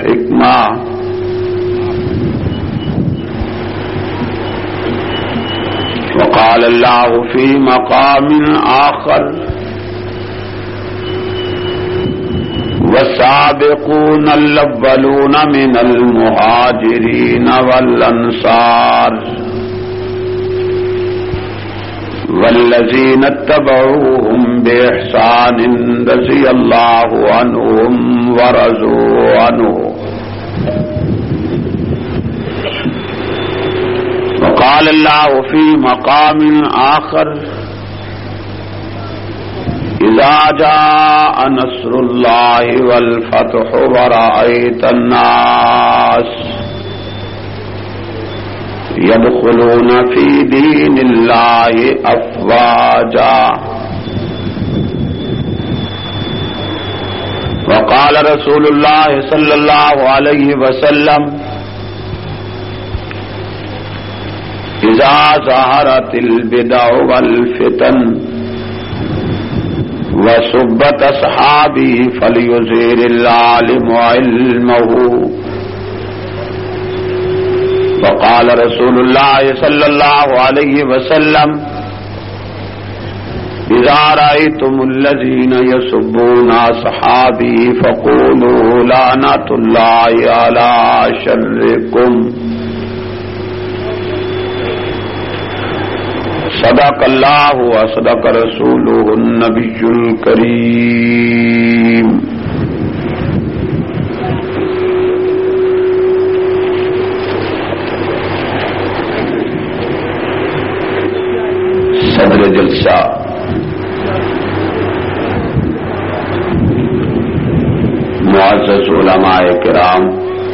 الحکمہ وقال اللہ فی مقام آخر والسابقون الاولون من المہاجرین والانصار والذین اتبعوهم بإحسان رضی اللہ عنہم ورضوا عنہ وقال اللہ فی مقام آخر اذا جاء نصر اللہ والفتح ورأیت الناس يدخلون في دين الله أفواجا وقال رسول الله صلى الله عليه وسلم إذا ظهرت البدع والفتن وسبت أصحابي فليظهر العالم علمه وقال رسول الله صلى الله عليه وسلم إذا رأيتم الذين يسبون أصحابي فقولوا لعنة الله على شركم صدق الله وصدق رسوله النبي الكريم صدر جلسہ معزز علماء کرام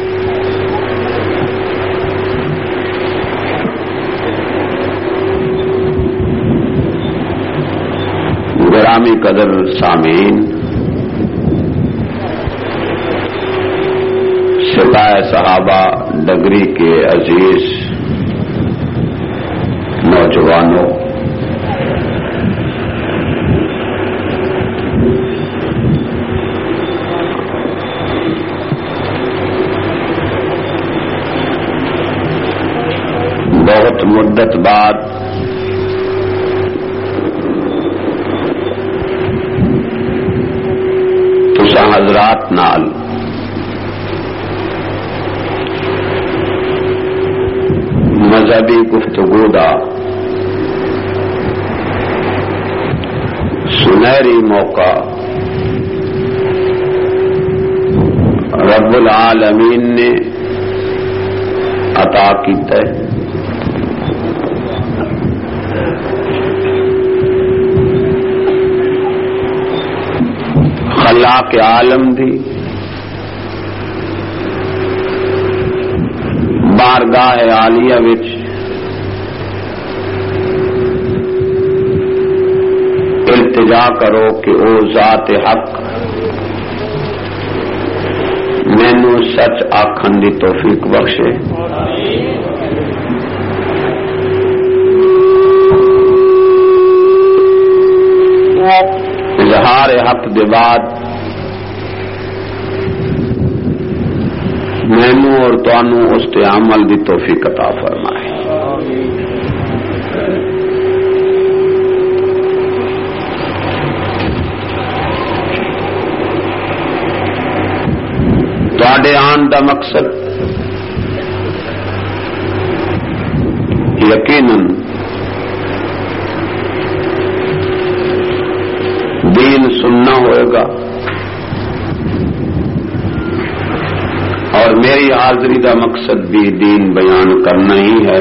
گرامی قدر سامعین سپاہ صحابہ ڈگری کے عزیز نوجوانوں بہت مدت بعد تساں حضرات نال مذہبی گفتگو دا سنہری موقع رب العالمین نے عطا کیتا ہے۔ خلاق عالم دی بارگاہ عالیہ وچ التجا کرو کہ او ذات حق مینوں سچ آکھن دی توفیق بخشے۔ اظہار حق دے بعد مینوں اور تانوں اس تے عمل دی توفیق عطا فرمائے۔ تواڈے آن دا مقصد یقیناً دین سننا ہوئے گا، اور میری حاضری کا مقصد بھی دین بیان کرنا ہی ہے۔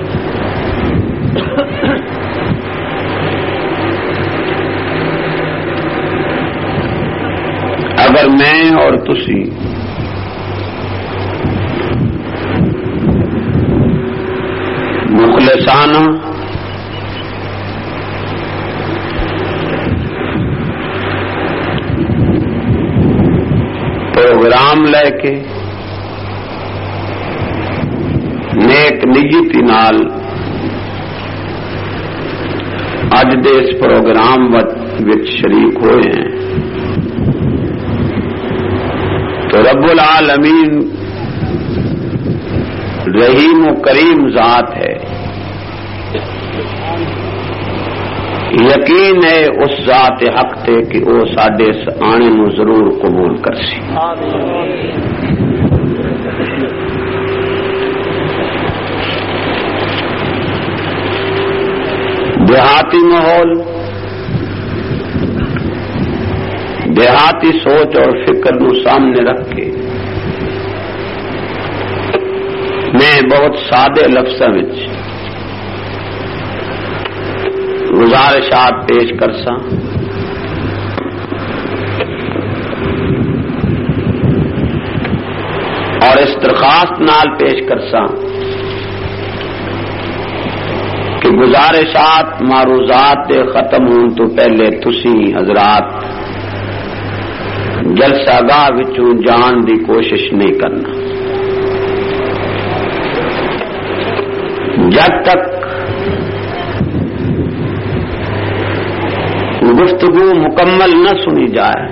اگر میں اور تسی مخلصانہ پروگرام لے کے نیک نیتی نال اج دے اس پروگرام وچ شریک ہوئے ہیں تو رب العالمین رحیم و کریم ذات ہے، یقین ہے اس ذات حق تے کہ وہ ساڈے آنے نو ضرور قبول کرسی۔ دیہاتی ماحول، دیہاتی سوچ اور فکر نو سامنے رکھ کے میں بہت سادے لفظاں وچ گزارشات پیش کرساں۔ اور اس درخواست نال پیش کرساں کہ گزارشات معروضات دے ختم ہون تو پہلے تسی حضرات جلسہ گاہ وچوں جان دی کوشش نہیں کرنا۔ جب تک گفتگو مکمل نہ سنی جائے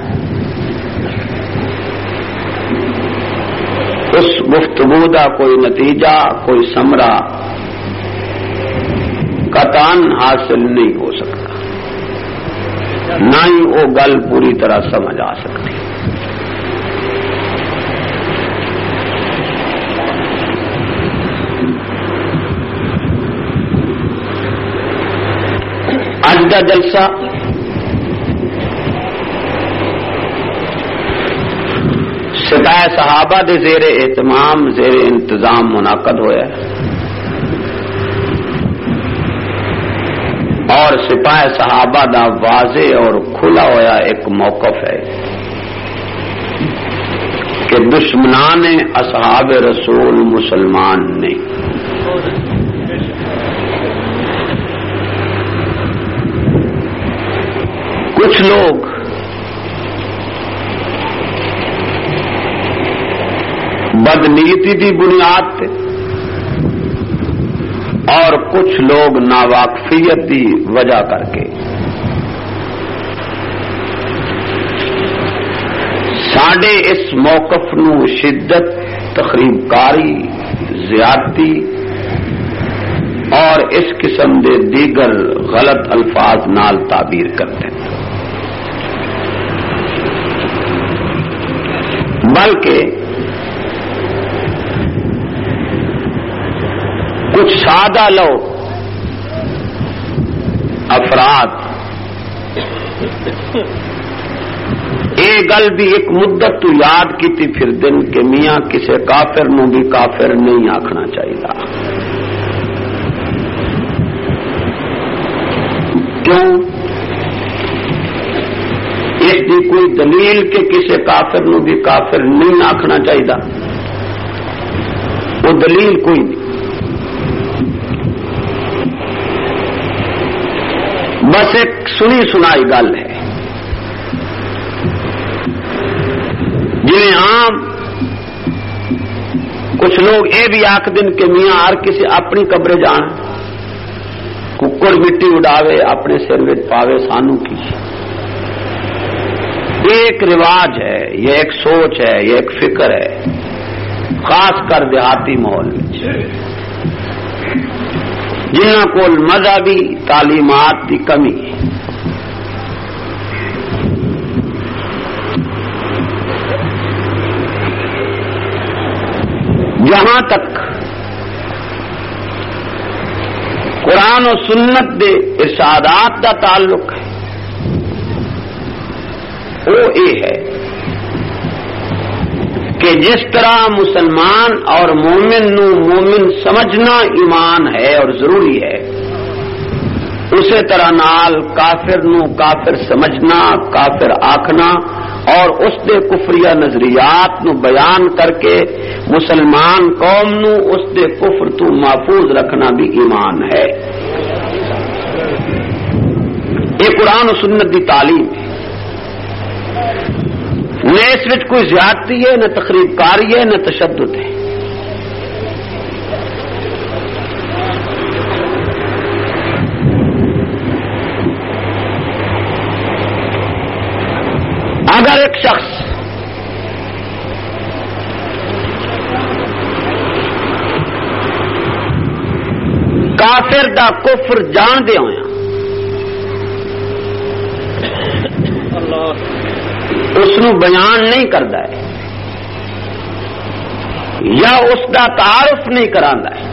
اس گفتگو کا کوئی نتیجہ، کوئی ثمرہ قطعاً حاصل نہیں ہو سکتا، نہ ہی وہ گل پوری طرح سمجھ آ سکتی۔ آج کا جلسہ سپاہ صحابہ دے زیر اہتمام، زیر انتظام منعقد ہوا ہے، اور سپاہ صحابہ دا واضح اور کھلا ہوا ایک موقف ہے کہ دشمنان اصحاب رسول مسلمان نہیں۔ کچھ لوگ بدنیتی دی بنیاد تے اور کچھ لوگ ناواقفیت دی وجہ کر کے ساڈے اس موقف نو شدت، تخریب کاری، زیادتی اور اس قسم دے دیگر غلط الفاظ نال تعبیر کرتے ہیں، بلکہ کچھ سادہ لوگ افراد یہ گل بھی ایک مدت تو یاد کیتی پھر دن کہ میاں کسے کافر نو بھی کافر نہیں آکھنا چاہیے۔ کیوں؟ اس دی کوئی دلیل کہ کسے کافر نو بھی کافر نہیں آکھنا چاہیے؟ وہ دلیل کوئی نہیں، بس ایک سنی سنائی گل ہے، جی عام کچھ لوگ یہ بھی آخ دن کہ میاں ہر کسی اپنی قبر جان، ککڑ مٹی اڈاوے اپنے سر میں پاوے، سانو کی۔ یہ ایک رواج ہے، یہ ایک سوچ ہے، یہ ایک فکر ہے، خاص کر دیہاتی ماحول میں جنہاں کول مذہبی تعلیمات کی کمی ہے۔ جہاں تک قرآن و سنت دے ارشادات کا تعلق ہے وہ یہ ہے کہ جس طرح مسلمان اور مومن نو مومن سمجھنا ایمان ہے اور ضروری ہے، اسی طرح نال کافر نو کافر سمجھنا، کافر آکھنا اور اس دے کفریہ نظریات نو بیان کر کے مسلمان قوم نو اس دے کفر تو محفوظ رکھنا بھی ایمان ہے۔ یہ قرآن و سنت دی تعلیم ہے، نہ اس وچ کوئی زیادتی ہے، نہ تخریب کاری ہے، نہ تشدد ہے۔ اگر ایک شخص کافر دا کفر جان دے ہویا اس نو بیان نہیں کردا ہے یا اس دا تعارف نہیں کراندا ہے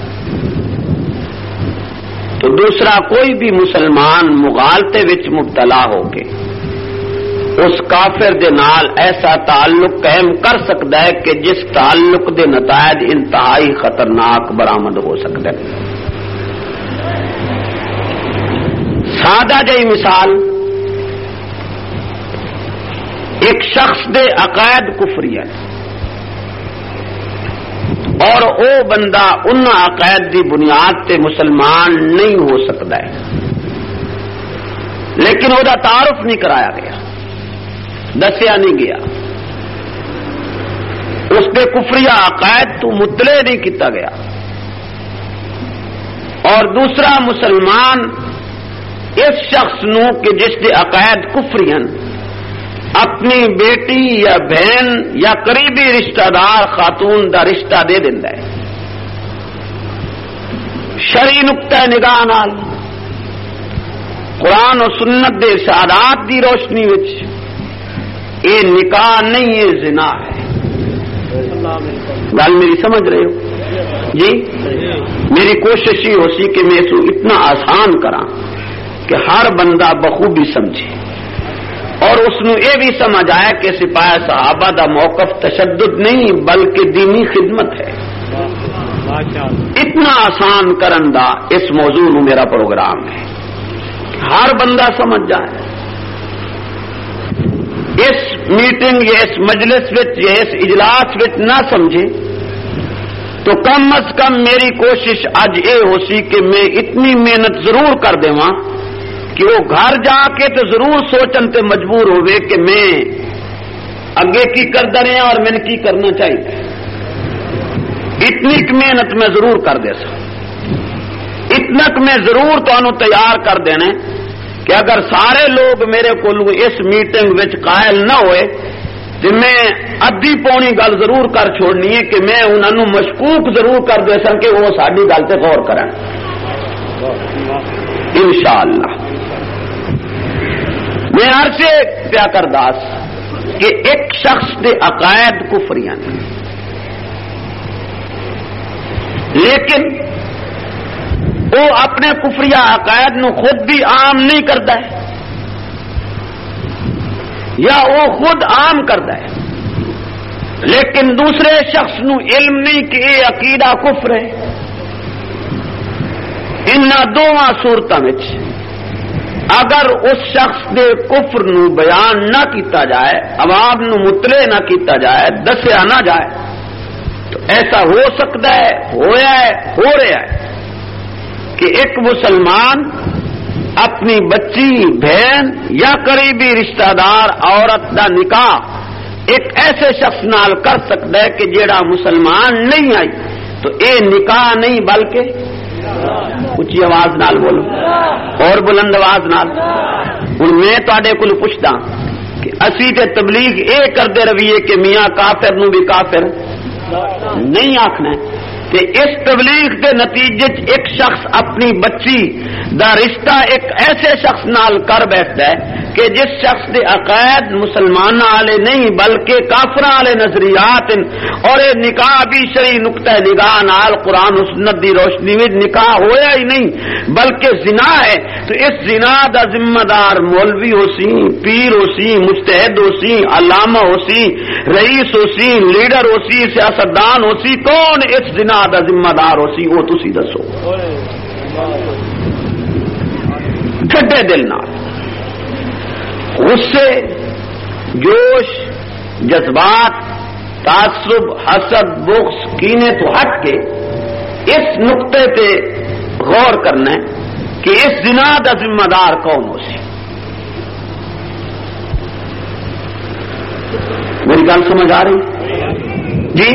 تو دوسرا کوئی بھی مسلمان مغالطے وچ مبتلا ہو کے اس کافر دے نال ایسا تعلق قائم کر سکتا ہے کہ جس تعلق دے نتائج انتہائی خطرناک برآمد ہو سکتے ہیں. سادہ جہی مثال، ایک شخص دے عقائد کفری ہے اور او بندہ ان عقائد دی بنیاد تے مسلمان نہیں ہو سکتا ہے، لیکن وہ تعارف نہیں کرایا گیا، دسیا نہیں گیا، اس کے کفریہ عقائد تو مطلع نہیں کیتا گیا. اور دوسرا مسلمان اس شخص نو کہ جس کے عقائد کفری ہیں اپنی بیٹی یا بہن یا قریبی رشتہ دار خاتون دا رشتہ دے دیندا ہے. شرعی نقطہ نگاہ نال قرآن و سنت دے ارشادات دی روشنی وچ یہ نکاح نہیں، یہ زنا ہے. گل میری سمجھ رہے ہو جی؟ میری کوشش یہ ہو سی کہ میں اسے اتنا آسان کراں کہ ہر بندہ بخوبی سمجھے اور اس نو یہ بھی سمجھ آیا کہ سپاہ صحابہ دا موقف تشدد نہیں بلکہ دینی خدمت ہے. اتنا آسان کرن دا اس موضوع نو میرا پروگرام ہے، ہر بندہ سمجھ جائے. اس میٹنگ یا اس مجلس وچ یا اس اجلاس وچ نہ سمجھے تو کم از کم میری کوشش اج یہ ہو سی کہ میں اتنی محنت ضرور کر دیواں کہ وہ گھر جا کے تو ضرور سوچن تے مجبور ہوئے کہ میں اگے کی کردا رہا اور میں نے کی کرنا چاہیے. اتنی محنت میں ضرور کر دے سا، اتنا میں ضرور تانوں تیار کر دینے کہ اگر سارے لوگ میرے کو اس میٹنگ وچ قائل نہ ہوئے تو میں ادھی پونی گل ضرور کر چھوڑنی ہے کہ میں انہوں نے مشکوک ضرور کر دے سن کہ وہ ساری گل تے غور کریں انشاءاللہ. میں ہر سے پیا کر داس کہ ایک شخص دے عقائد کفریاں لیکن وہ اپنے کفریہ عقائد نو خود بھی عام نہیں کرتا ہے یا وہ خود عام کرتا ہے لیکن دوسرے شخص نو علم نہیں کہ یہ عقیدہ کفر ہے. ان دونوں صورتوں میں اگر اس شخص دے کفر نو بیان نہ کیتا جائے، عوام نو مطلع نہ کیتا جائے، دسیا نہ جائے تو ایسا ہو سکتا ہے، ہویا ہے، ہو رہا ہے کہ ایک مسلمان اپنی بچی، بہن یا قریبی رشتہ دار عورت دا نکاح ایک ایسے شخص نال کر سکتا ہے کہ جیڑا مسلمان نہیں آئی تو اے نکاح نہیں بلکہ اچھی آواز نال بولو اور بلند آواز نال. ہوں میں تواڈے کول پوچھدا کہ اسی تے تبلیغ اے کردے رویے کہ میاں کافر نو بھی کافر نہیں آکھنا ہے کہ اس تبلیغ کے نتیجے ایک شخص اپنی بچی دا رشتہ ایک ایسے شخص نال کر بیٹھتا ہے کہ جس شخص دے عقائد مسلمان والے نہیں بلکہ کافر والے نظریات اور یہ نکاح بھی شرعی نقطہ نگاہ نال قرآن و سنت دی روشنی میں نکاح ہویا ہی نہیں بلکہ زنا ہے. تو اس زنا دا ذمہ دار مولوی ہو سی، پیر ہو سی، مجتہد ہو سی، علامہ ہو سی، رئیس ہو سی، لیڈر ہو سی، سیاستدان ہو سی، کون اس زنا دا ذمہ دار ہو سی وہ تسی دسو. ٹھڈے دل نال غصے، جوش، جذبات، تعصب، حسد، بغض، کینے تو ہٹ کے اس نقطے تے غور کرنا ہے کہ اس زنا دا ذمہ دار کون ہو سی. میری گل سمجھ آ رہی جی؟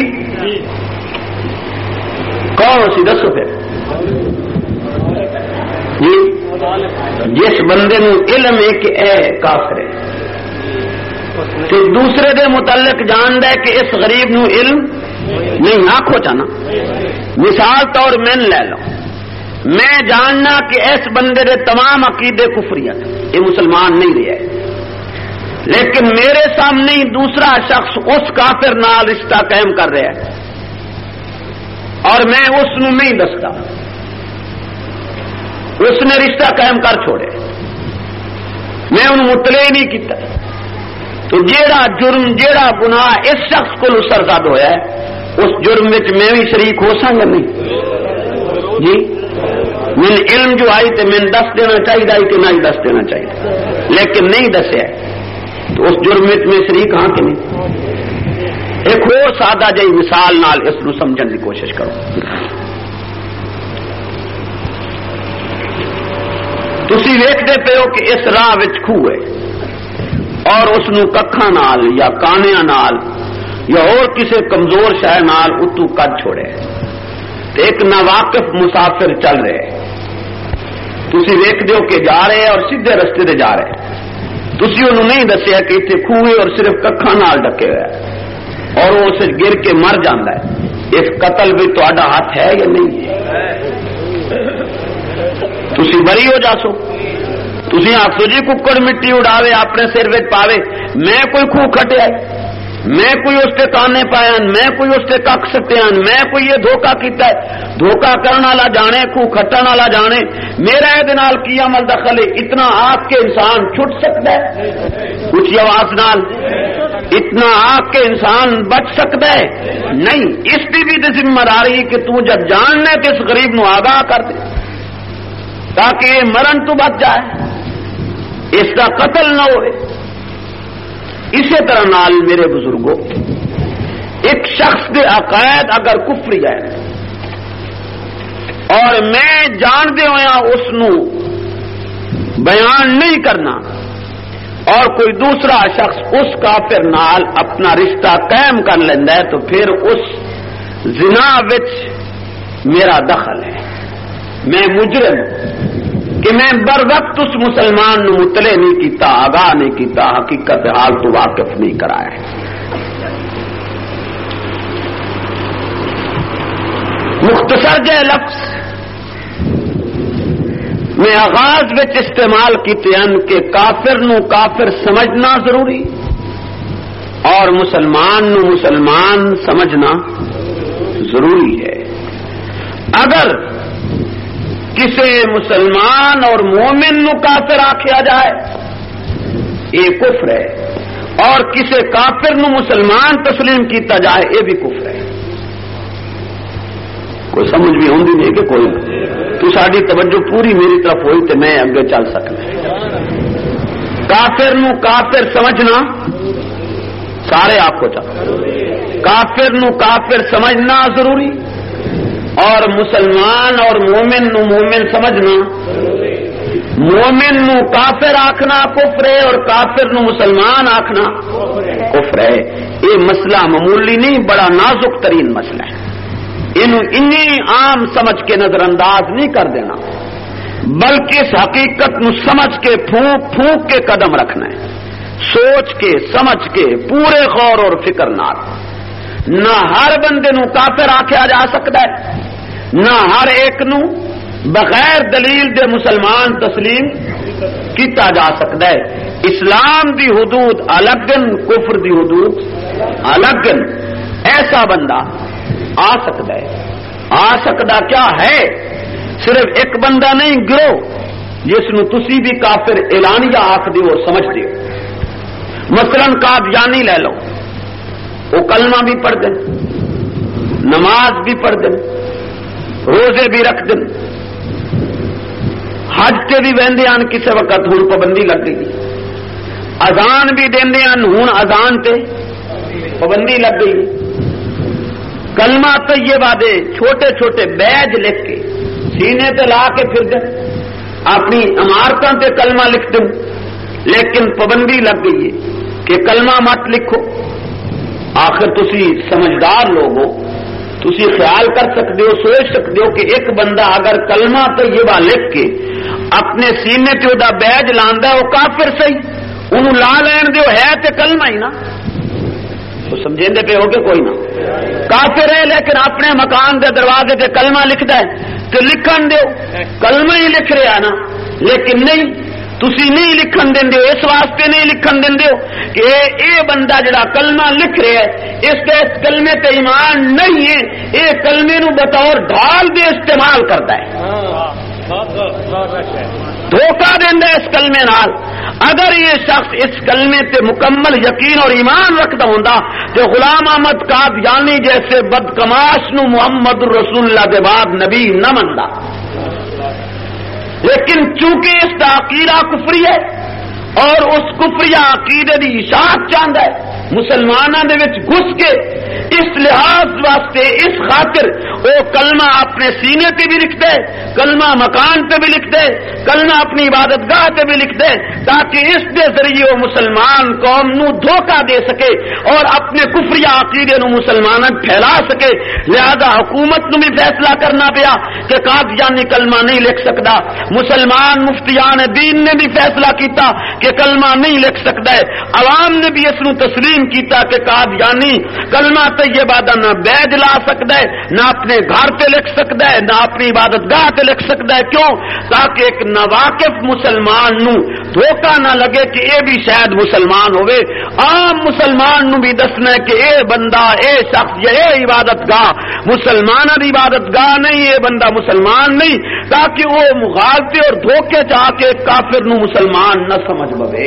کون ہو سی دسو پھر جی؟ جس بندے نو علم ہے کہ اے کافر ہے تو دوسرے دے متعلق جاندا ہے کہ اس غریب نو علم نہیں. آنکھو چانا مثال طور میں لے لو میں جاننا کہ اس بندے دے تمام عقیدے کفریت یہ مسلمان نہیں رہا ہے، لیکن میرے سامنے ہی دوسرا شخص اس کافر نال رشتہ قائم کر رہا ہے اور میں اس نو نہیں دستا، اس نے رشتہ قائم کر چھوڑے، میں انہوں مطلع نہیں کیتا، تو جیڑا جرم جیڑا گناہ اس شخص کو سرزد ہویا ہے اس جرم میں بھی شریک ہو سکتا نہیں جی؟ من علم جو آئی تو من دس دینا چاہیے کہ نہیں دس دینا چاہیے، لیکن نہیں دسیا تو اس جرم میں شریک ہاں کہ نہیں؟ ایک اور سادہ جی مثال نال اس نو سمجھن کی کوشش کرو۔ تسی ویکھدے پے ہو کہ اس راہ وچ کھوہ ہے اور اس نو ککھاں نال یا کانیاں نال یا اور کسی کمزور شے نال اتو کد چھوڑے، ایک ناواقف مسافر چل رہے، تسی ویکھدے ہو کہ جا رہے اور سیدھے رستے تے جا رہے، تسی انہوں نہیں دسیا کہ اتنے کھوئے اور صرف ککھاں نال ڈکے ہوئے اور وہ اسے گر کے مر جاندہ ہے، اس قتل بھی تہاڈا ہاتھ ہے یا نہیں ہے؟ تسی بری ہو جاسو، تسی آخسو جی ککڑ مٹی اڑاوے اپنے سر وچ پاوے، میں کوئی کھو کھٹیا ہے، میں کوئی اس کے کانے پایا، میں کوئی اس کے کک سٹے، میں کوئی یہ دھوکہ کیتا ہے، دھوکہ کرنے والا جانے، کھو کھٹن والا جانے، میرا یہ نال کی عمل دخل ہے؟ اتنا آگ کے انسان چھٹ سکتا ہے اونچی آواز نال؟ اتنا آگ کے انسان بچ سکتا ہے؟ نہیں۔ اس کی بھی ذمہ داری کہ تو جب جاننے تو اس غریب نو آگاہ کر دے تاکہ یہ مرن تو بچ جائے، اس کا قتل نہ ہوئے۔ اسی طرح نال میرے بزرگوں، ایک شخص کے عقائد اگر کفری ہے اور میں جاندے ہویا اس نو بیان نہیں کرنا اور کوئی دوسرا شخص اس کافر نال اپنا رشتہ قائم کر لینا ہے تو پھر اس زنا وچ میرا دخل ہے، میں مجرم کہ میں بر وقت اس مسلمان نو مطلع نہیں کیتا، آگاہ نہیں کیتا، حقیقت حال تو واقف نہیں کرایا ہے۔ مختصر جے لفظ میں آغاز وچ استعمال کیتے ہیں کہ کافر نو کافر سمجھنا ضروری اور مسلمان نو مسلمان سمجھنا ضروری ہے۔ اگر کسی مسلمان اور مومن نو کافر آکھیا جائے یہ کفر ہے، اور کسی کافر نو مسلمان تسلیم کیتا جائے یہ بھی کفر ہے۔ کوئی سمجھ بھی ہوندی نہیں کہ کوئی تو ساری توجہ پوری میری طرف ہوئی تو میں اگے چل سکنا۔ کافر نو کافر سمجھنا سارے آپ کو چاہیے، کافر نو کافر سمجھنا ضروری اور مسلمان اور مومن نو مومن سمجھنا، مومن نو کافر آکھنا کفر ہے اور کافر نو مسلمان آکھنا کفر ہے۔ یہ مسئلہ معمولی نہیں، بڑا نازک ترین مسئلہ ہے، انہیں عام سمجھ کے نظر انداز نہیں کر دینا، بلکہ اس حقیقت نو سمجھ کے پھونک پھونک کے قدم رکھنا ہے، سوچ کے سمجھ کے پورے غور اور فکر نال۔ نہ ہر بندے نو کافر آکھیا جا سکتا ہے، نہ ہر ایک نو بغیر دلیل دے مسلمان تسلیم کیتا جا سکتا ہے۔ اسلام دی حدود الگ، کفر دی حدود الگ۔ ایسا بندہ آ سکتا ہے، آ سکتا کیا ہے؟ صرف ایک بندہ نہیں، گروہ جس نو تسی بھی کافر اعلانیہ آکھ دیو اور سمجھ دیو۔ مثلا قادیانی لے لو، وہ کلمہ بھی پڑھ دیں، نماز بھی پڑھ دیں، روزے بھی رکھ دیں، حج تے بھی وہندے ہیں، کسی وقت ہوں پابندی لگ گئی، اذان بھی دیندے ہیں، ہوں اذان تے پابندی لگ گئی، کلمہ طیبہ دے چھوٹے چھوٹے بیج لکھ کے سینے تے لا کے پھر دیں، اپنی عمارتوں تے کلمہ لکھ دیں، لیکن پابندی لگ گئی ہے کہ کلمہ مت لکھو۔ آخر تسی سمجھدار لوگ ہو، تسی خیال کر سکتے ہو، سوچ سکتے ہو کہ ایک بندہ اگر کلمہ طیبہ لکھ کے اپنے سینے تے ادا بیج لاندا ہے وہ کافر صحیح، انہوں لا لین دیو، ہے تے کلمہ ہی نا، تو سمجھیں دے پہ ہو کہ کوئی نہ کافر ہے، لیکن اپنے مکان دے دروازے تے کلمہ لکھدا ہے، کہ لکھن دیو، کلمہ ہی لکھ رہا نا، لیکن نہیں تسی نہیں لکھن دیندے ہو، اس واسطے نہیں لکھن دیندے ہو کہ اے بندہ جڑا کلمہ لکھ رہا ہے اس کا اس کلمے تے ایمان نہیں ہے، اے کلمے نو بطور ڈھال دے استعمال کرتا ہے، دھوکہ دیندا ہے اس کلمے نال۔ اگر یہ شخص اس کلمے تے مکمل یقین اور ایمان رکھتا ہوندا تو غلام احمد قادیانی جیسے بدکماش نو محمد رسول اللہ دے بعد نبی نہ مندا، لیکن چونکہ اس کا عقیدہ کفری ہے اور اس کفری عقیدے دی اشاعت چاہتا ہے مسلمانوں دے وچ گھس کے، اس لحاظ واسطے اس خاطر وہ کلمہ اپنے سینے تے بھی لکھ دے، کلمہ مکان تے بھی لکھ دے، کلمہ اپنی عبادت گاہ تے بھی لکھ دے، تاکہ اس دے ذریعے وہ مسلمان قوم نو دھوکہ دے سکے اور اپنے کفری عقیدے نو مسلمانوں پھیلا سکے۔ لہذا حکومت نو بھی فیصلہ کرنا پیا کہ قادیانی کلمہ نہیں لکھ سکتا، مسلمان مفتیان دین نے بھی فیصلہ کیتا کہ کلمہ نہیں لکھ سکتا ہے، عوام نے بھی اس نو تسلیم کیتا کہ قادیانی کلمہ طیبہ دا نہ بیج لا سکتا ہے، نہ اپنے گھر تے لکھ سکتا ہے، نہ اپنی عبادت گاہ تے لکھ سکتا ہے۔ کیوں؟ تاکہ ایک ناواقف مسلمان نو دھوکہ نہ لگے کہ اے بھی شاید مسلمان ہوئے، عام مسلمان نو بھی دسنا ہے کہ اے بندہ، اے شخص یا اے عبادت گاہ مسلمان دی عبادت گاہ نہیں، اے بندہ مسلمان نہیں، تاکہ وہ مغالطے اور دھوکے چاہ کے کافر نو مسلمان نہ سمجھ بے۔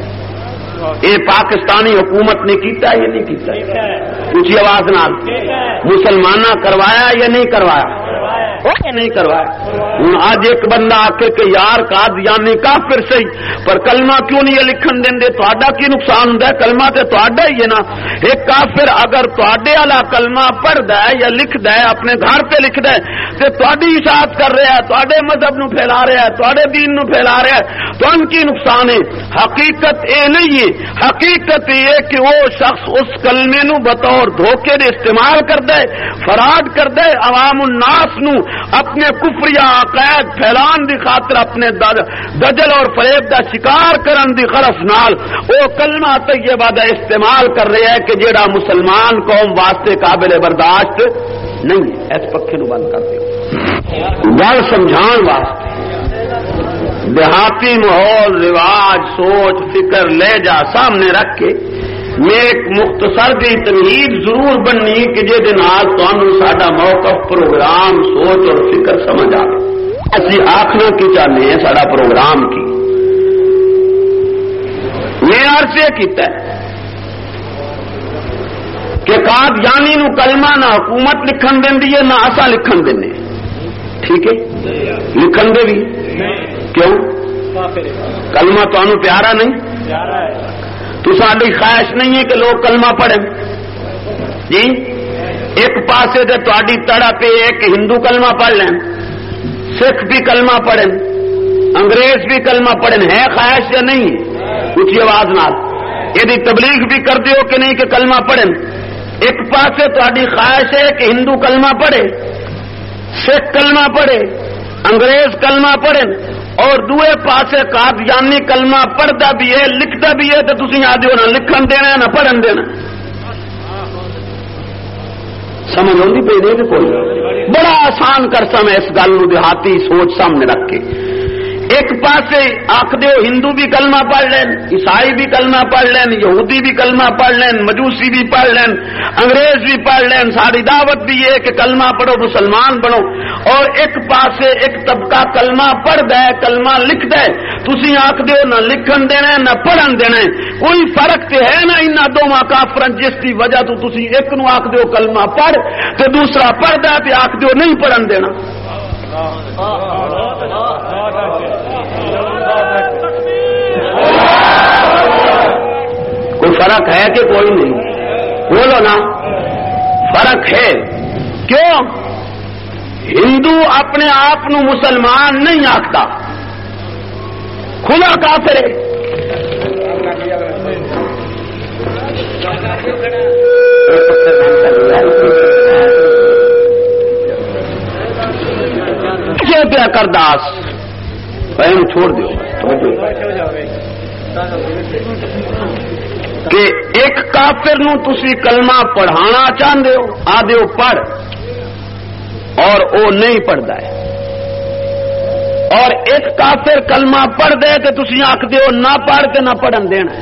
یہ پاکستانی حکومت نے کیتا یا نہیں کیتا؟ اونچی آواز نال مسلمانہ کروایا یا نہیں کروایا؟ نہیں کروایا۔ ہوں آج ایک بندہ آ کے یار قادیانی کافر صحیح پر کلمہ کیوں نہیں لکھن دیں؟ تہاڈا کی نقصان ہوندا ہے؟ کلمہ تے تہاڈا ہی ہے نا۔ ایک کافر اگر تہاڈے والا کلمہ پڑھدا ہے یا لکھدا ہے، اپنے گھر تے لکھدا ہے تے تہاڈی اطاعت کر رہا ہے، تہاڈے مذہب نو پھیلا رہا ہے، تہاڈے دین نو پھیلا رہا ہے، تو ان کی نقصان ہے۔ حقیقت اے نہیں ہے، حقیقت یہ کہ وہ شخص اس کلمے نو بطور دھوکے دے استعمال کردا ہے، فراڈ کردا ہے، عوام الناس نو اپنے کفری عقائد پھیلان دی خاطر اپنے دجل اور فریب دا شکار کرن دی غرض نال وہ کلمہ طیبہ دا استعمال کر رہا ہے کہ جیڑا مسلمان قوم واسطے قابل برداشت نہیں ہے۔ اس پکھے نو بند کر دیو۔ گل سمجھان واسطے دیہاتی ماحول، رواج، سوچ، فکر، لہجہ سامنے رکھ کے میں ایک مختصر دی تمہید ضرور بننی کہ جے دے نال تانوں ساڈا موقف، پروگرام، سوچ اور فکر سمجھ آئے۔ اسی آخنا کی چاہتے ہیں ساڈا پروگرام کی میں عرض یہ کیتا ہے کہ قادیانی نو کلمہ نہ حکومت لکھن دیندی ہے نہ اساں لکھن دینے، ٹھیک ہے؟ لکھن دے بھی کیوں؟ کلمہ تانوں پیارا نہیں؟ تو ساری خواہش نہیں ہے کہ لوگ کلمہ پڑھیں؟ جی ایک پاسے تے تہاڈی تڑپ ہے کہ ہندو کلمہ پڑھ لیں، سکھ بھی کلمہ پڑھیں، انگریز بھی کلمہ پڑھیں، ہے خواہش یا نہیں؟ اونچی آواز نال یہ تبلیغ بھی کر دیو کہ نہیں کہ کلمہ پڑھیں؟ ایک پاسے تہاڈی خواہش ہے کہ ہندو کلمہ پڑھے، سکھ کلمہ پڑھے، انگریز کلمہ پڑھیں، اور دوے پاسے قادیانی کلمہ پڑھتا بھی ہے، لکھتا بھی ہے، تو تسی آدھے ہو نہ لکھن دینا نہ پڑھن دینا۔ سمجھ آتی پی نہیں؟ کوئی بڑا آسان کرسا میں اس گل نو دیہاتی سوچ سامنے رکھ کے۔ ایک پاسے آخ دیو ہندو بھی کلمہ پڑھ لین، عیسائی بھی کلمہ پڑھ لین، یہودی بھی کلمہ پڑھ لین، مجوسی بھی پڑھ لین، انگریز بھی پڑھ لین، ساری دعوت بھی ہے کہ کلمہ پڑھو مسلمان بنو، اور ایک پاسے ایک طبقہ کلمہ پڑھ دے، کلمہ لکھ دے، تسی آخ دیو نہ لکھن دینا نہ پڑھن دینا۔ کوئی فرق تے ہے نا انہاں دوواں کافراں جس کی وجہ تو تسی ایک نو آخ دیو کلمہ پڑھ تے دوسرا پڑھ دے تے آخ دیو نہیں پڑھن دینا۔ کوئی فرق ہے کہ کوئی نہیں؟ بولو نا، فرق ہے۔ کیوں؟ ہندو اپنے آپ نو مسلمان نہیں آختا، کھلا کافر ہے۔ پیا کرداس چھوڑ دیو کہ ایک کافر نو تسی کلمہ پڑھانا چاہتے ہو، آدھے ہو پڑھ، اور وہ نہیں پڑھتا ہے۔ اور ایک کافر کلمہ پڑھ دے تو تسی آکھدے ہو نہ پڑھ کے نہ پڑھن دینا.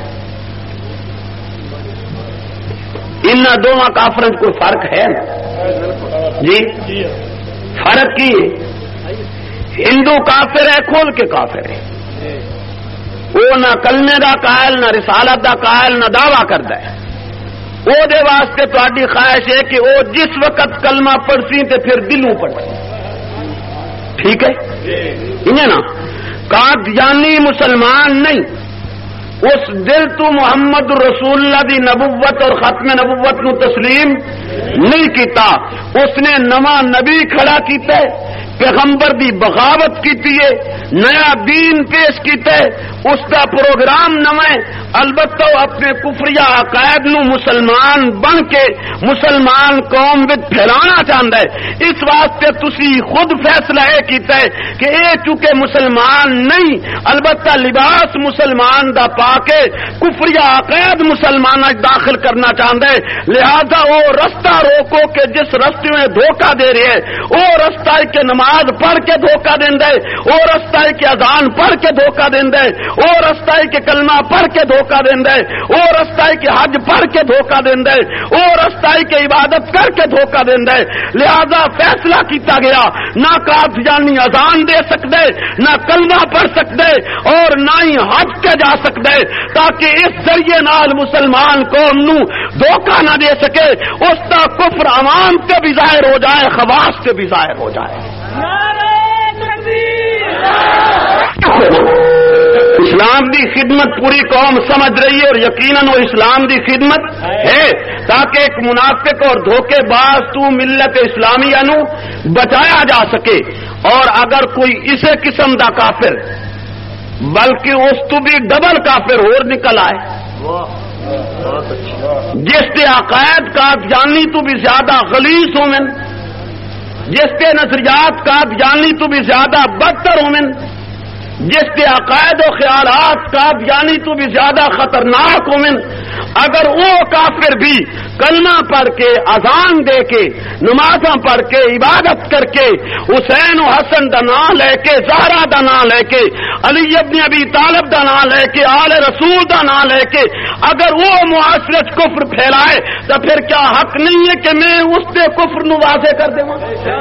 ان دونوں کافروں کوئی فرق ہے جی؟ فرق کی ہندو کافر ہے کھول کے کافر ہے. وہ نہ کلمے دا قائل نہ رسالت دا قائل نہ دعویٰ کرتا ہے. وہ دے واسطے تہاڈی خواہش ہے کہ وہ جس وقت کلمہ پڑھسی تے پھر دلوں پڑھسی. ٹھیک ہے انہیں نا قادیانی مسلمان نہیں. اس دل تو محمد رسول اللہ دی نبوت اور ختم نبوت نو تسلیم نہیں کیتا. اس نے نواں نبی کھڑا کیتا ہے, پیغمبر دی بغاوت کیتی ہے, نیا دین پیش کیتا ہے. اس کا پروگرام نویں البتہ اپنے کفریہ عقائد نو مسلمان بن کے مسلمان قوم وچ پھیلانا چاہتا ہے. اس واسطے تسی خود فیصلہ یہ کیتا ہے کہ اے چونکہ مسلمان نہیں البتہ لباس مسلمان دا پا کے کفریہ عقائد مسلمان داخل کرنا چاہتا ہے. لہذا وہ رستہ روکو کہ جس رستے میں دھوکہ دے رہے ہیں, وہ رستہ ہے کہ نماز پڑھ کے دھوکہ دیندا ہے, وہ رستہ ہے کہ اذان پڑھ کے دھوکہ دیندا ہے, وہ رستہ ہے کہ کلمہ پڑھ کے دھوکہ دیندا ہے, وہ رستہ ہے کہ حج پڑھ کے دھوکہ دیندا ہے, وہ رستہ ہے کہ عبادت کر کے دھوکہ دیندا ہے. لہذا فیصلہ کیتا گیا نہ قادیانی اذان دے سکتے, نہ کلمہ پڑھ سکتے, اور نہ ہی حج کے جا سکتے, تاکہ اس ذریعے نال مسلمان قوم نو دھوکہ نہ دے سکے. اس کا کفر عوام کے بھی ظاہر ہو جائے, خواص کے بھی ظاہر ہو جائے. اسلام دی خدمت پوری قوم سمجھ رہی ہے, اور یقیناً وہ اسلام دی خدمت ہے تاکہ ایک منافق اور دھوکے باز تو ملت اسلامیہ نو بچایا جا سکے. اور اگر کوئی اسے قسم دا کافر بلکہ اس تو بھی ڈبل کافر اور نکل آئے, جس کے عقائد کا جانی تو بھی زیادہ غلیظ ہومن, جس کے نظریات کا جانی تو بھی زیادہ بدتر ہومن, جس کے عقائد و خیالات کا یعنی تو بھی زیادہ خطرناک ہومن, اگر وہ کافر بھی کلمہ پڑھ کے اذان دے کے نمازاں پڑھ کے عبادت کر کے حسین و حسن دا نام لے کے زہرا دا نام لے کے علی ابن ابی طالب دا نام لے کے آل رسول دا نام لے کے اگر وہ معاشرے کفر پھیلائے تو پھر کیا حق نہیں ہے کہ میں اس سے کفر نو واضح کر دوں؟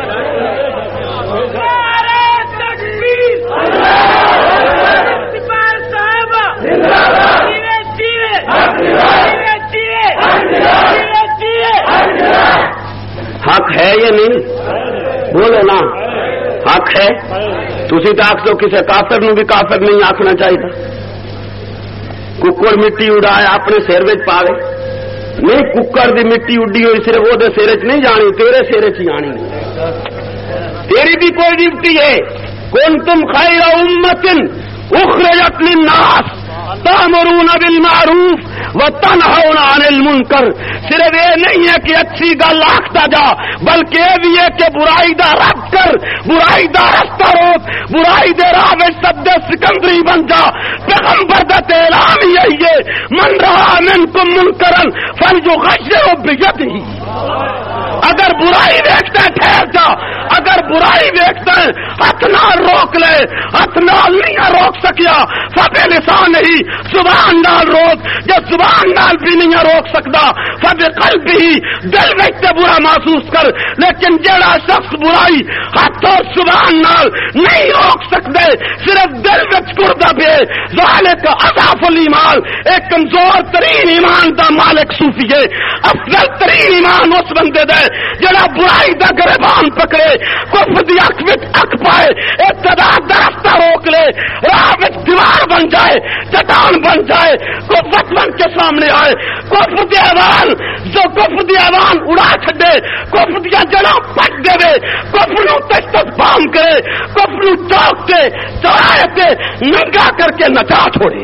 حق ہے یا نہیں؟ بولو نا, حق ہے. تسی تو آخ دو کسی کافر نو بھی کافر نہیں آخنا چاہیے. ککڑ مٹی اڑائے اپنے سر وچ پاوے نہیں, ککڑ دی مٹی اڈی ہوئی صرف وہ سر چ نہیں جانی, تیرے سر چ جانی. تیری بھی کوئی ڈیوٹی ہے. کنتم خیر امت اخرجت للناس تأمرون بالمعروف وتنہون عن المنکر. صرف یہ نہیں ہے کہ اچھی گل آختا جا, بلکہ یہ بھی ہے کہ برائی دا رد کر, برائی دا رستہ روک, برائی دے راہ وچ سد سکندری بن جا. پیغمبر دا اعلان ہی یہی ہے, من رأى منکم منکرا فلیغیرہ بیدہ. اگر برائی دیکھتا ہے ٹھہر جا, اگر برائی دیکھتا ہے ہاتھ نال روک لے, ہاتھ نال نہیں روک سکیا فبلسان ہی, زبان نال روک, جب زبان نال بھی نہیں روک سکتا فبقلب ہی, دل میں تے برا محسوس کر. لیکن جڑا شخص برائی ہاتھ اور زبان نال نہیں روک سکتے صرف دل میں کردا پے, ذالک اضعف الایمان, ایک کمزور ترین ایمان دا مالک صوفی ہے. افضل ترین ایمان اس بندے دے جڑا برائی دا گریبان پکڑے, کفر دی اکھ وچ اکھ پائے, ابتدا دا رستہ روک لے, راہ وچ دیوار بن جائے, چٹان بن جائے, کفر بن کے سامنے آئے, کفر دی ایوان جو کفر دی ایوان اڑا چھڈے, کفر دی جڑاں پٹ دے, کفر نو تشتت بام کرے, کفر نو چوک تے چوراہے تے ننگا کر کے نچا چھوڑے.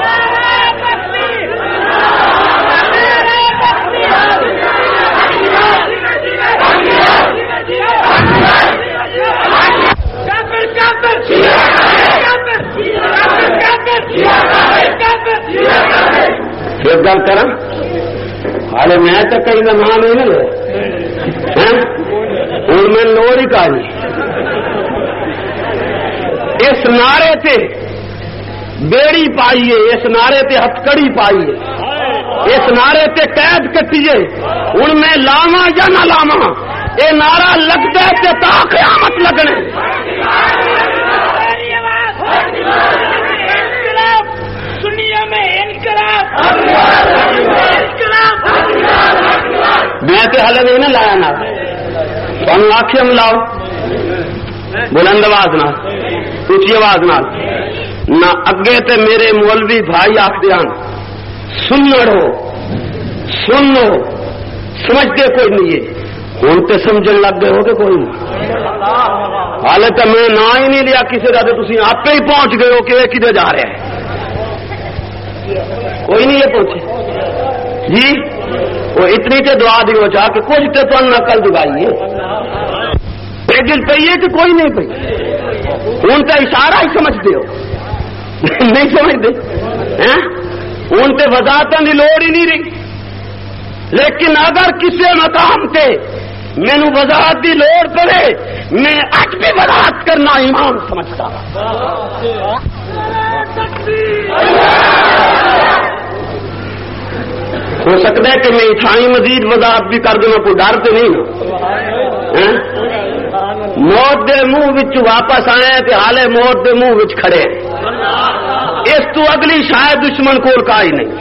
پھر گل کر ہالے میں تو کئی کا نام نہیں لے, ہوں میں لوڑ ہی کہانی. اس اس نعرے تے بیڑی پائیے، اس نعرے تے ہتھکڑی پائیے، اس نعرے تے قید کٹیے، ان میں لاواں یا نہ لاواں، یہ نعرہ لگتا ہے تا قیامت لگنے۔ میں تے ہلے نہیں نہ لایا نہ تمہیں آخیا ملاؤ بلند آواز نہ اونچی آواز نہ اگے تے میرے مولوی بھائی آخدے ہیں سنو سنو سمجھتے کوئی نہیں ہے، ہوں تے سمجھن لگ گئے ہو کہ کوئی نہیں، حالے تو میں نہ ہی نہیں لیا کسی کا، تو تھی آپ ہی پہنچ گئے ہو کہ یہ کدھر جا رہا ہے، کوئی نہیں یہ پہنچے جی، وہ اتنی تے دعا دیو چاہ کہ کچھ تے تو نقل دگائی ہے، دل پی ہے کہ کوئی نہیں پی، ہوں تو اشارہ ہی سمجھتے ہو نہیں سمجھتے، ہوں تو وضاحتوں کی لوڑ ہی نہیں رہی، لیکن اگر کسی مقام تے مینو وضاحت کی لوڑ پڑے میں اج بھی وضاحت کرنا ایمان سمجھتا، ہو سکتا ہے کہ میں اتھائی مزید وضاحت بھی کر دوں، کوئی ڈر تو نہیں نا، موت دے منہ وچ واپس آئے تے حالے موت دے منہ وچ کھڑے، اس تو اگلی شاید دشمن کو کا ہی نہیں،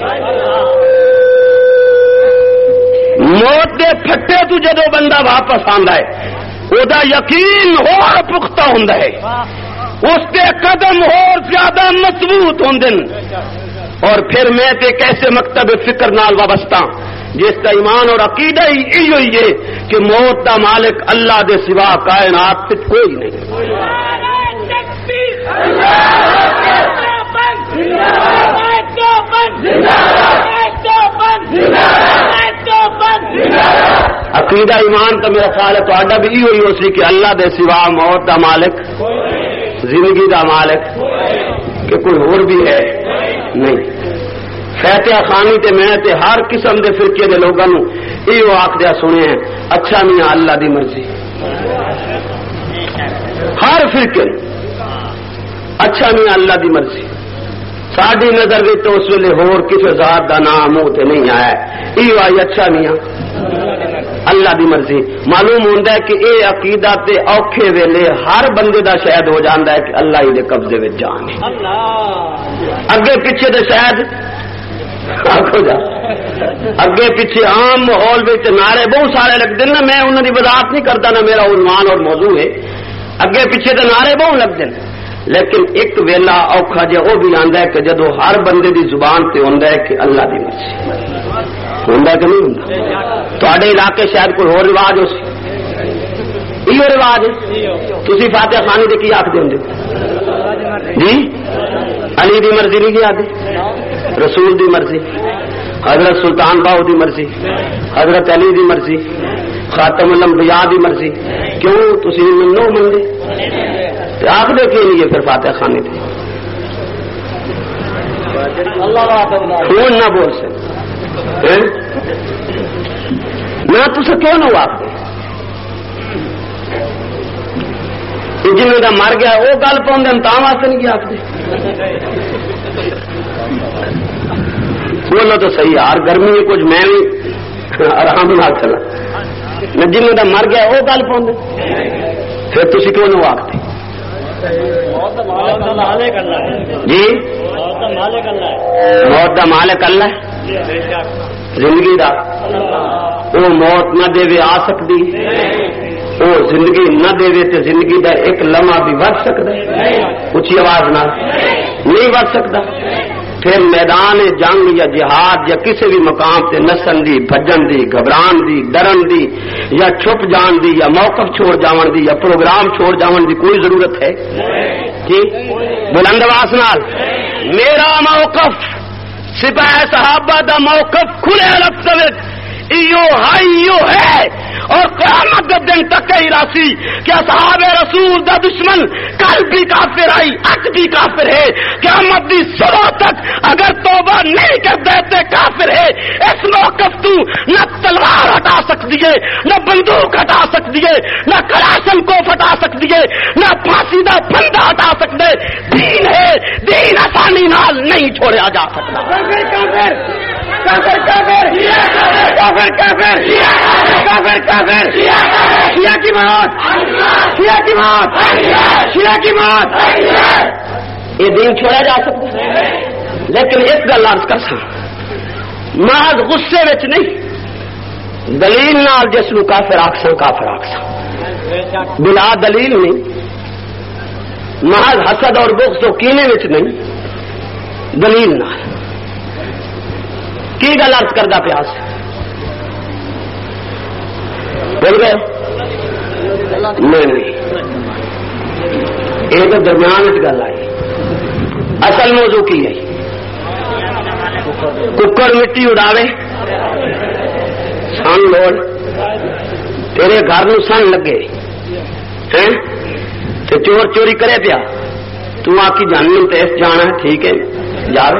موت دے پھٹے تو جدو بندہ واپس آندا ہے او دا یقین اور پختہ ہوندا ہے، اس کے قدم اور زیادہ مضبوط ہوندے، اور پھر میں تے کیسے مکتب فکر نال وابستہ جس کا ایمان اور عقیدہ ہی ہوئی ہے کہ موت دا مالک اللہ دے سوا کائنات سے کوئی نہیں، عقیدہ ایمان تو میرا خیال ہے تو بھی ہوئی ہو سی کہ اللہ دے سوا موت دا مالک، زندگی دا مالک کہ کوئی اور بھی ہے نہیں۔ فاتحہ خانی تے میں تے ہر قسم دے فرقے دے لوگاں نوں ایو آکھدیا سنے ہیں اچھا میاں اللہ دی مرضی، ہر فرقے اچھا میاں اللہ دی مرضی، ساری نظر وچ تو اس ویلے ہور کسی ذات دا نام منہ تے نہیں آیا، ایو آئی اچھا میاں اللہ دی مرضی۔ معلوم ہوندا ہے کہ اے عقیدہ تے اوکھے ویلے ہر بندے دا شاید ہو جاندا ہے کہ اللہ ہی دے قبضے وچ جان ہے، اگے پیچھے تے شاید اگے پیچھے عام ماحول میں نعرے بہت سارے لگتے ہیں، میں انہوں کی وضاحت نہیں کرتا، نہ میرا عنوان اور موضوع ہے، اگے پیچھے تو نعرے بہت لگتے ہیں، لیکن ایک ویلا اوکھا جہا وہ بھی آتا ہے کہ جدو ہر بندے دی زبان سے ہوتا ہے کہ اللہ کی مرضی ہوتا کہ نہیں ہوتا۔ تے علاقے شاید کوئی اور رواج ہو سی، یہ رواج ہے، تھی فاتحہ خانی دے کی آختے ہوں جی، علی دی مرضی نہیں کی آتی، رسول دی مرضی، حضرت سلطان باہو دی مرضی، حضرت علی دی مرضی، خاتم الانبیاء دی مرضی، کیوں تسی منو مندے آخ دے کے لیے پھر فاتحہ خانے تھے کون نہ بول سکے نہ تسے کیوں نہ آخ دے، جنہوں کا مر گیا وہ گل پاؤں تا واسطے نہیں آخ دے، بولو تو صحیح یار، گرمی میں کچھ میں بھی آرام نہ چلا، جنہوں کا مر گیا وہ گل پاؤں پھر تھی کیوں نہ آختے جی؟ موت دا مالک اللہ ہے، زندگی دا وہ موت نہ دے آ سکتی، وہ زندگی نہ دے تے زندگی دا ایک لمحہ بھی ود سکتا ہے، اچھی آواز نہ نہیں ود سکتا، پھر میدان جنگ یا جہاد یا کسی بھی مقام سے نسن دی، بھجن دی، گھبران دی، ڈرن دی یا چھپ جان دی یا موقف چھوڑ جاون دی یا پروگرام چھوڑ جاون دی کوئی ضرورت ہے جی؟ بلند آواز نال میرا موقف سپاہ صحابہ دا موقف کھلے لفظ ایو ہائیو ہے، اور قیامت دن تک ہی راسی کہ اصحاب رسول دا دشمن کل بھی کافر آئی اج بھی کافر ہے، قیامت دی صبح تک اگر توبہ نہیں کر دیتے کافر ہے۔ اس موقف تو نہ تلوار ہٹا سکتی ہے، نہ بندوق ہٹا سکتی ہے، نہ کلاشن کو ہٹا سکتی ہے، نہ پھانسی دا پھندا ہٹا سکتے، چھوڑیا جا سکتا. شیعہ کی موت، شیعہ کی موت، شیعہ کی موت. یہ دین چھوڑا جا سکتا. لیکن ایک گل عرض کر سا، محض غصے وچ نہیں، دلیل نال جس نو کافر آکھساں کافر آکھساں، بلا دلیل نہیں، محض حسد اور بغض و کینے وچ نہیں، دلیل نال. کی گل عرض کردا پیاس بول گئے نہیں، یہ تو درمیان گل آئی. اصل موضوع کی ہے؟ ککڑ مٹی اڑاوے سن لوڑ، تیرے گھر نو سن لگے تے چور چوری کرے پیا، تو آ کی جاننی تیس جانا ٹھیک ہے جاوے.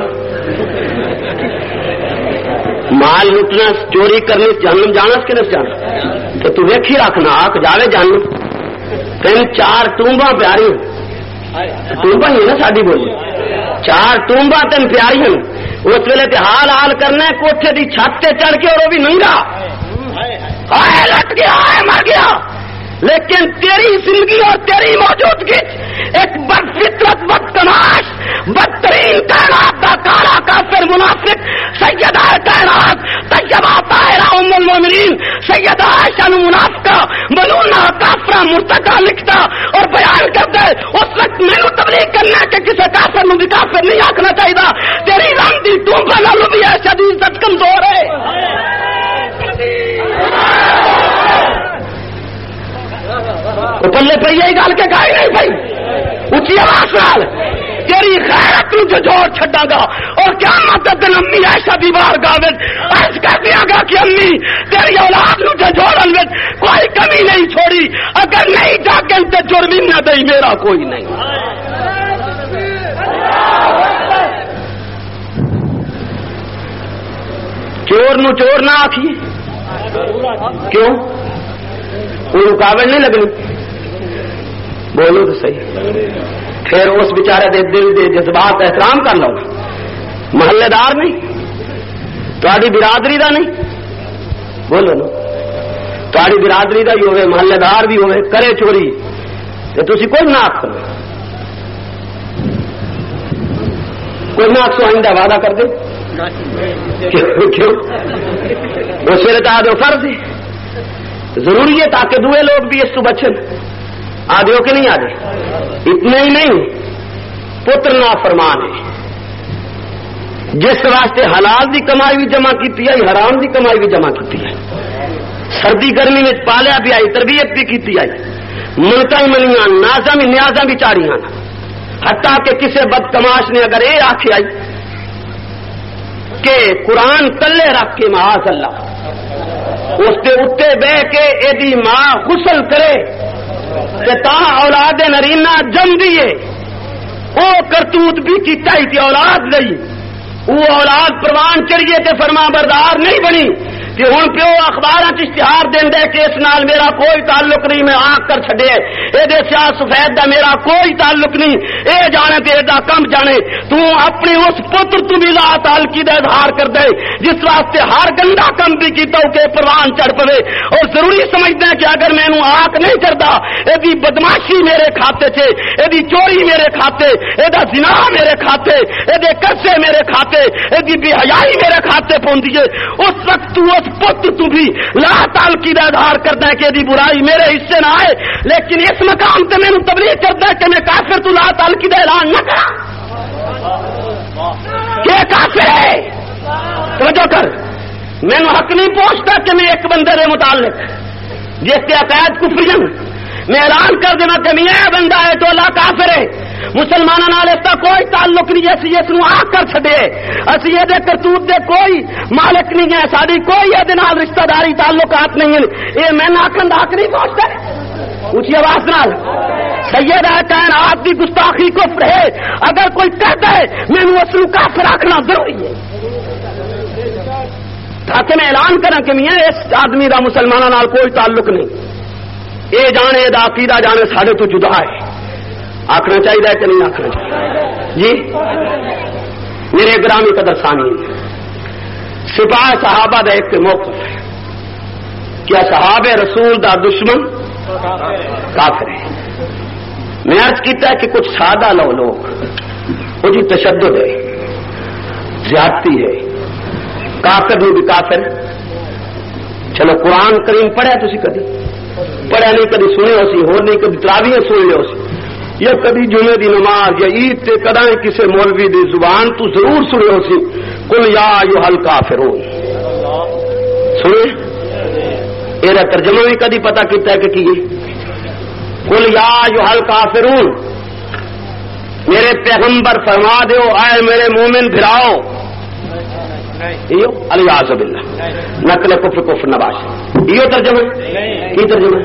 مال لٹنا چوری کرنی جہنم جانا کہ نہیں جانا؟ تو تو ویکھی رکھنا آک جاوے جہنم. تین چار ٹومبا پیاری ٹومبا ہی نا ساڈی بولی، چار ٹومبا تین پیاری ہیں. اس ویلے تے حال حال کرنا کوٹھے دی چھت تے چڑھ کے اور وہ بھی ننگا لٹ گیا مر گیا. لیکن تیری زندگی اور تیری موجودگی ایک بد فطرت بدتماش بدترین کائنات کا کالا کافر منافق سیدہ کائنات طیبہ طاہرہ ام المومنین سیدہ عائشہ منافقہ ملونہ کافرہ مرتدہ لکھتا اور بیان کرتا ہے. اس وقت میں نے تبلیغ کرنا کہ کسی کافر نو بھی کافر نہیں آکھنا چاہیے. تیری رنگی ٹومبا نالوں بھی ایسا عزت کمزور ہے. پلے پہ یہی گل کے گائی نہیں پی اچھی آواز نال تیری غیرت نو جھجوڑ چھڈا گا. اور کیا مدد دن امی ایسا دیوار گاوے عرض کر دیا گا کہ امی تیری اولاد نو جھجوڑن وچ کوئی کمی نہیں چھوڑی. اگر نہیں جاگن تے جرم نہ دئی میرا کوئی نہیں. چور نو چور نہ آکھیے کیوں؟ کوئی رکاوٹ نہیں لگنی. بولو تو صحیح. پھر اس بیچارے دے دل دے جذبات کا احترام کر لو. محلے دار نہیں، تہاڈی برادری دا نہیں، بولو نا تہاڈی برادری دا ہی ہوئے محلے دار بھی ہوئے کرے چوری تے تسی کوئی نہ آکھو، کوئی نہ آکھو آئندہ وعدہ کر دے. کیوں؟ اس ویلے تو آدھو فرض ہے ضروری ہے تاکہ دوے لوگ بھی اس کو بچن. آدھے ہو کہ نہیں آدھے؟ اتنے ہی نہیں، پتر نافرمان ہے جس واسطے حلال دی کمائی بھی جمع کیتی ہے، حرام دی کمائی بھی جمع کیتی ہے. سردی گرمی میں پالیا بھی آئی، تربیت بھی کیتی آئی، منتاں منیاں نازاں بھی نیازاں بھی چاڑیاں. حتیٰ کہ کسی بدتماش نے اگر یہ آخی آئی کہ قرآن تلے رکھ کے معاذ اللہ اس کے اتنے بہ کے ایدی ماں غسل کرے کہ تا اولاد نرینا جم دیے، وہ کرتوت بھی کیتا ہی تھی اولاد لئی، وہ اولاد پروان چڑھیے تے فرما بردار نہیں بنی کہ ہوں پیو اخبار اشتہار دے کہ اس نال میرا کوئی تعلق نہیں، میں آنکھ کر چھڈے یہ سیاہ سفید دا میرا کوئی تعلق نہیں، اے جانے تے دا کم جانے. تو اپنے اس پتر تو بھی لا تعلقی دا اظہار کر دے جس واسطے ہر گندا کم بھی کیتا ہو کہ پروان چڑھ پوے. اور ضروری سمجھدا کہ اگر میں نو آنکھ نہیں کردا ایدی بدماشی میرے کھاتے سے، ایدی چوری میرے کھاتے، ایدا زنا میرے کھاتے، ایدے قرضے میرے کھاتے، ایدی بے حیائی میرے کھاتے پوندی ہے، اس وقت تو پتر تو بھی لا تعلقی کا اظہار کرتا ہے کہ دی برائی میرے حصے نہ آئے. لیکن اس مقام سے میں تبلیغ کرتا ہے کہ میں کافر تو لا تعلقی کا اعلان نہ کرا کہ کافر ہے. توجہ کر، میں حق نہیں پہنچتا کہ میں ایک بندے کے متعلق جس کے عقائد کفریاں میں اعلان کر دینا کہ میاں بندہ ہے تو اللہ کافر ہے. مسلمانوں نال اس کا کوئی تعلق نہیں، اسی اس نو آ کر چھڈے، اسی یہ کرتوت دے کوئی مالک نہیں ہے، ساری کوئی یہ رشتہ داری تعلقات نہیں ہیں. یہ میں آخر حق نہیں پہنچتا. اونچی آواز نال سید کائنات کی گستاخی کفر ہے. اگر کوئی کہتا ہے میں اس نو کافر آخنا ضروری ہے تاکہ میں اعلان کرا کہ میاں اس آدمی کا مسلمانوں نال کوئی تعلق نہیں، یہ جانے دا عقیدہ جانے ساڈے تو جدا ہے. آخنا چاہیے کہ نہیں آخنا چاہیے؟ جی میرے گرامی قدر سامعین، سپاہ صحابہ دا ایک موقف ہے، کیا صحابہ رسول دا دشمن کافر ہے؟ میں عرض کیتا ہے کہ کچھ سادہ لوگ وہ جی تشدد ہے، زیادتی ہے، کافر نہیں بھی کافر۔ چلو قرآن کریم پڑھیا تسی کدی؟ پڑھیا نہیں، کدی سنے ہو سی، ہو نہیں کدی تراویح سن لے ہو سی، یا کدی جمعے دی نماز یا عید تے کداں کسی مولوی دی زبان تو ضرور سنے ہو سی، قل یا ایھا الکافرون، سنے؟ یہ ترجمہ بھی کدی پتہ کیتا ہے کہ کی؟ قل یا ایھا الکافرون، میرے پیغمبر فرما دیو اے میرے مومن بھراؤ، الیاذ باللہ، نقل کفر کفر نباش، یہ ترجمہ کی ترجمہ؟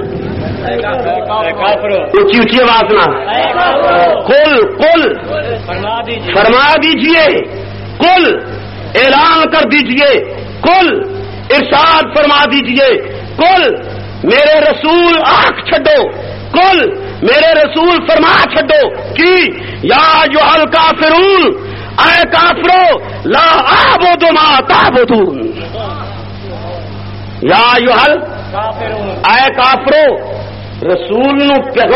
اونچی اونچی آواز نہ، قل قل فرما دیجئے، قل اعلان کر دیجئے، قل ارشاد فرما دیجئے، قل میرے رسول آنکھ چھڈو، قل میرے رسول فرما چھڈو کہ یا ایھا الکافرون، اے کافرو لا اعبد ما تعبدون، یا ایھا اے کافرو، رسول نو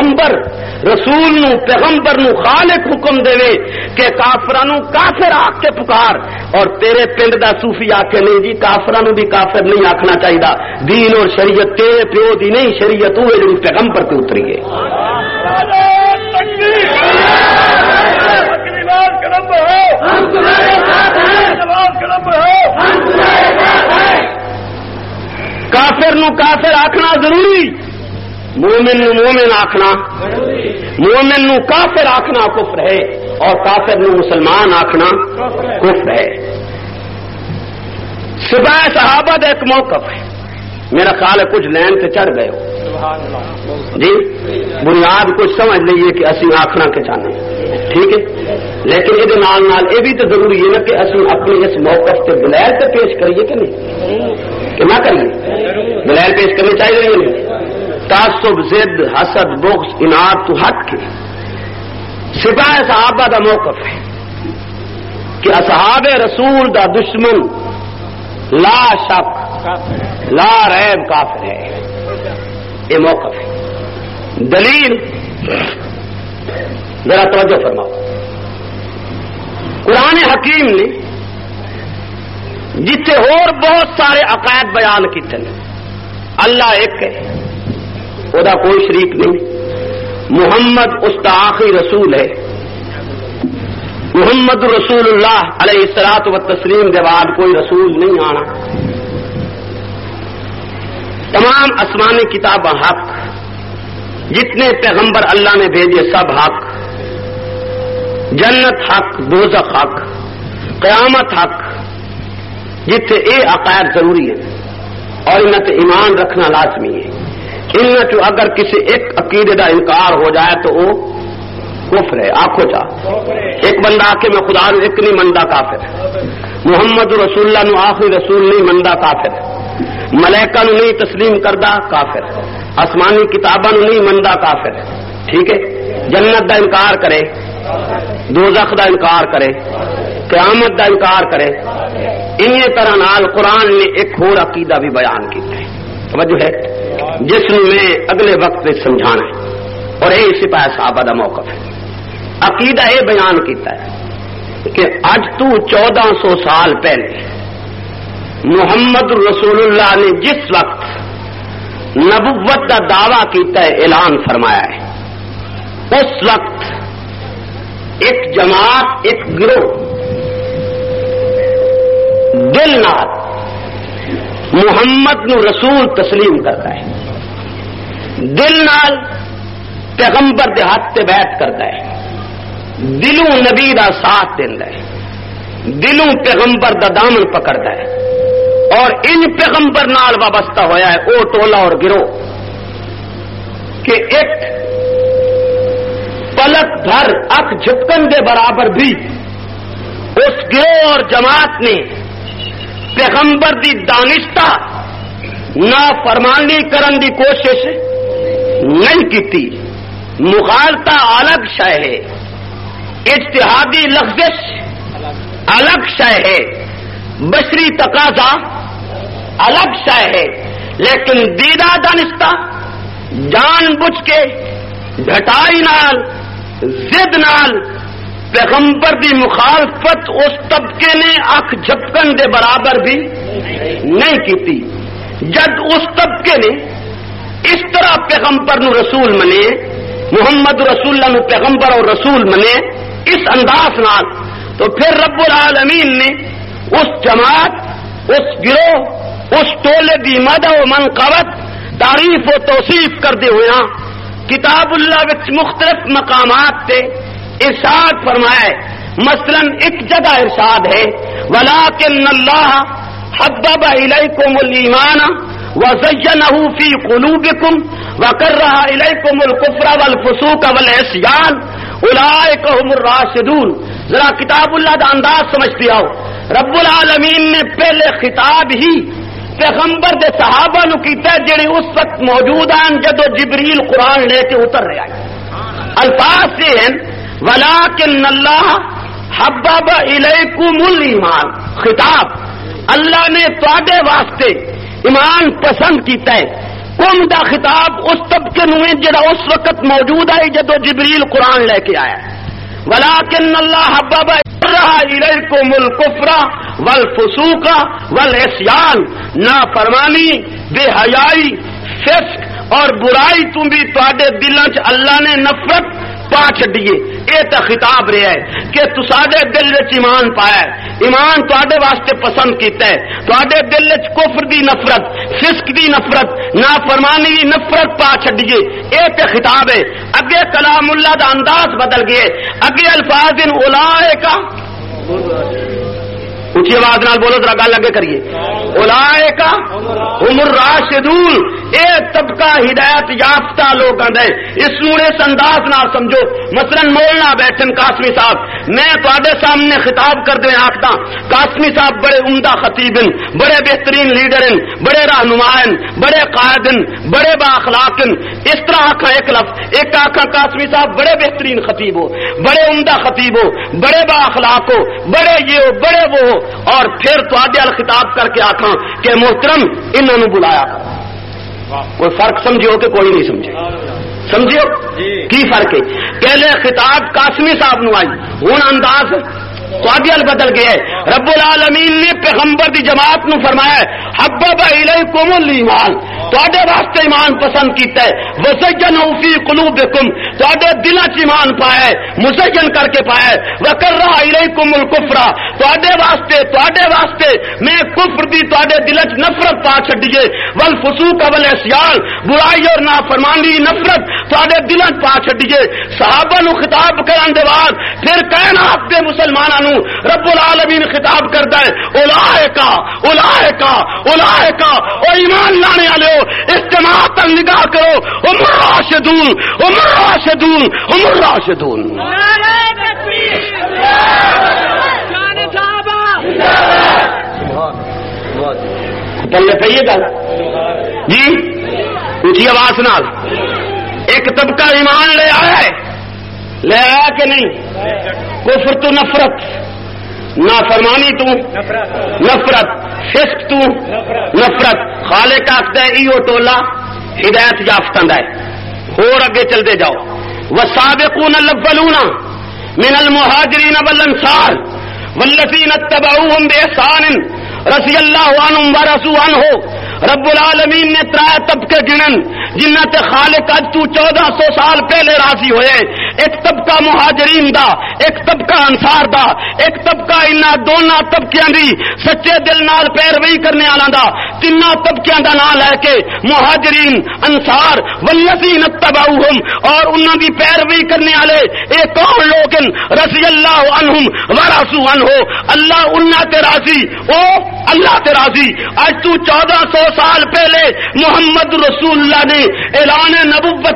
پیغمبر نو خالق حکم دے کہ کافراں نو کافر آکھ کے پکار، اور تیرے پنڈ دا صوفی آ کے نہیں جی کافراں نو بھی کافر نہیں آکھنا چاہیے، دین اور شریعت تیرے پیو دی نہیں، شریعت ہوئے جڑی پیغمبر تے اتری ہے۔ کافر نو کافر آکھنا ضروری، مومن نو مومن آکھنا، مومن نو کافر آکھنا کفر ہے، اور کافر نو مسلمان آکھنا کفر ہے۔ سپاہ صحابہ کا ایک موقف ہے، میرا خیال ہے کچھ لین سے چڑھ گئے ہو جی، بنیاد کچھ سمجھ لئیے کہ اسی آکھنا کے چاہنے، ٹھیک ہے، لیکن یہ بھی تو ضروری ہے نا کہ اسی اپنی اس موقف سے دلائل سے پیش کریے کہ نہیں، کہ نہ کریے، دلائل پیش کرنی چاہیے یا نہیں؟ تعصب، ضد، حسد، بغض، اناد تو ہٹ کے سپاہ صحابہ کا موقف ہے کہ اصحاب رسول دا دشمن لا شک لا ریب کافر ہے، یہ موقف ہے۔ دلیل ذرا توجہ فرماؤ، قرآن حکیم نے جتنے اور بہت سارے عقائد بیان کیتے ہیں، اللہ ایک ہے، وہ کوئی شریک نہیں، محمد اس کا آخری رسول ہے، محمد رسول اللہ علیہ الصلوۃ والتسلیم کے بعد کوئی رسول نہیں آنا، تمام آسمانی کتابیں حق، جتنے پیغمبر اللہ نے بھیجے سب حق، جنت حق، دوزخ حق، قیامت حق، جتنے یہ عقائد ضروری ہے اور ان تے ایمان رکھنا لازمی ہے۔ ان چو اگر کسی ایک عقیدے کا انکار ہو جائے تو وہ کفر ہے، آنکھوں چاہ ایک بندہ آ کے میں خدا نو ایک نہیں مندا کافر، محمد رسول اللہ نو آخری رسول نہیں مندا کافر، ملائکہ نو نہیں تسلیم کردہ کافر، آسمانی کتاباں نو نہیں مندا کافر، ٹھیک ہے، جنت دا انکار کرے، دوزخ دا انکار کرے، قیامت دا انکار کرے، انہی طرح نال قرآن نے ایک اور عقیدہ بھی بیان کیا ہے، توجہ ہے، جس میں اگلے وقت میں سمجھانا ہے، اور یہ سپاہ صحابہ دا موقف ہے۔ عقیدہ یہ بیان کیتا ہے کہ اج تو 1400 سال پہلے محمد رسول اللہ نے جس وقت نبوت کا دعویٰ کیتا ہے، اعلان فرمایا ہے، اس وقت ایک جماعت، ایک گروہ دل نال محمد نو رسول تسلیم کرتا ہے، دل نال پیغمبر دے ہاتھ تے بیعت کرتا ہے، دلوں نبی دا ساتھ دیندا ہے، دلوں پیغمبر دا دامن پکڑتا ہے، اور ان پیغمبر نال وابستہ ہویا ہے او ٹولا اور گروہ کہ ایک پلک بھر اکھ جھپکن دے برابر بھی اس گروہ اور جماعت نے پیغمبر دی دانستہ نافرمانی کرن دی کوشش نہیں کیتی، مغالطہ الگ شے ہے، اجتہادی لغزش الگ شے ہے، بشری تقاضا الگ شے ہے، لیکن دیدہ دانستہ جان بوجھ کے ڈھٹائی نال ضد نال پیغمبر دی مخالفت اس طبقے نے اکھ جھپکن دے برابر بھی نہیں کیتی۔ جد اس طبقے نے اس طرح پیغمبر نو رسول منے، محمد رسول اللہ نو پیغمبر اور رسول منے اس انداز نال، تو پھر رب العالمین نے اس جماعت، اس گروہ، اس ٹولے دی مدح و منقبت، تعریف و توصیف کردے ہوئے کتاب اللہ وچ مختلف مقامات تے ارشاد فرمایا ہے۔ مثلا ایک جگہ ارشاد ہے وَلَٰكِنَّ اللَّهَ حَبَّبَ إِلَيْكُمُ الْإِيمَانَ وَزَيَّنَهُ فِي قُلُوبِكُمْ وَكَرَّهَ إِلَيْكُمُ الْكُفْرَ وَالْفُسُوقَ وَالْعِصْيَانَ أُولَٰئِكَ هُمُ الرَّاشِدُونَ۔ ذرا کتاب اللہ دا انداز سمجھتے آؤ۔ رب العالمین نے پہلے خطاب ہی پیغمبر دے صحابہ نو کیتا جڑے اس وقت موجود ہیں جدو جبریل قرآن لے کے اتر رہا ہے۔ الفاظ سے ہیں وَلَٰكِنَّ اللَّهَ حَبَّبَ إِلَيْكُمُ الْإِيمَانَ، خطاب اللہ نے تواڈے واسطے ایمان پسند کیتا ہے۔ کم دا خطاب اس طبقے نو ہے جڑا اس وقت موجود ہے جدو جبریل قرآن لے کے آیا ہے۔ وَلَٰكِنَّ اللَّهَ حَبَّبَ إِلَيْكُمُ الْكُفْرَ وَالْفُسُوقَ وَالْعِصْيَانَ، نافرمانی، بے حیائی، فسق اور برائی تو بھی تواڈے دلاں چ اللہ نے نفرت پا چھڈیے۔ اے تے خطاب رہا ہے کہ تساڈے دل وچ ایمان پایا ہے، ایمان تواڈے واسطے پسند کیتا ہے، تواڈے دل وچ کفر دی نفرت، فسق دی نفرت، نافرمانی دی نفرت پا چھڈیے۔ اے تے خطاب ہے۔ اگے کلام اللہ دا انداز بدل گئے، اگے الفاظ ان اولئک، اونچی آواز نال بولو ذرا گل اگے کریے، اولئک ہم الراشدون، اے طبقہ ہدایت یافتہ لوگ ہیں۔ اس نور اس انداز نال سمجھو۔ مثلا مولانا بیٹھن قاسمی صاحب، میں تواڈے سامنے خطاب کردے آکھدا قاسمی صاحب بڑے عمدہ خطیب ہیں، بڑے بہترین لیڈر ہیں، بڑے رہنما ہیں، بڑے قائد ہیں، بڑے با اخلاق ہیں۔ اس طرح آکھا ایک لفظ، ایک آکھا قاسمی صاحب بڑے بہترین خطیب ہو، بڑے عمدہ خطیب ہو، بڑے با اخلاق ہو، بڑے یہ ہو، بڑے وہ ہو، اور پھر تواڈے ال خطاب کر کے آکھاں کہ محترم انہاں نوں بلایا۔ کوئی فرق سمجھو کہ کوئی نہیں سمجھے؟ سمجھو کی فرق ہے؟ پہلے خطاب قاسمی صاحب نو آئی، ہن انداز تواڈے ال بدل گیا ہے۔ رب العالمین نے پیغمبر دی جماعت نو فرمایا ہے حبب الیکم الایمان، تواڈے واسطے ایمان پسند کیتا ہے، وزینہ فی قلوبکم، تواڈے دلاں چ ایمان پایا ہے، مزین کر کے پایا ہے، وکرہ الیکم الکفر، تواڈے واسطے میں کفر دی تواڈے دلاں چ نفرت پا چھڈیے، والفسوق والعصیان، برائی اور نافرمانی نفرت تواڈے دلاں چ پا چھڈیے۔ صحابہ نو خطاب کرن دے بعد پھر کائنات دے مسلماناں نو رب العالمین خطاب کردا ہے اولئک اولئک اولئک، او ایمان لانے والے اجتماع تک نگاہ کرو، ہم الراشدون ہم الراشدون ہم الراشدون۔ پلے پہ یہ گل جی اونچی آواز نال، ایک طبقہ ایمان لے آیا ہے، لے آیا کہ نہیں؟ کفر تو نفرت، نافرمانی تو نفرت، فسق تو نفرت۔ خالق آخدا ہے ایو ٹولا ہدایت یافتہ ہے۔ اور اگے چلتے جاؤ، والسابقون الاولون من المہاجرین والانصار والذین اتبعوہم بإحسان رضی اللہ عنہم ورضوا عنہ۔ رب العالمین نے ترائے طبقے گنن جنہ تے خالق اج تو 1400 سال پہلے راضی ہوئے۔ ایک طبقہ مہاجرین دا، ایک طبقہ انصار دا، ایک طبقہ انہاں دونوں طبقیاں دی سچے دل نال پیروی کرنے والاں دا، تینوں طبقیاں دا نام لے کے مہاجرین، انصار والذین اتبعوہم، اور انہاں دی پیروی کرنے والے اے کون لوگ ہیں؟ رضی اللہ عنہم ورضوا عنہ، اللہ انہاں تے راضی، او اللہ تے راضی۔ اج تو 1400 سال پہلے محمد رسول اللہ نے اعلان نبوت کیتے،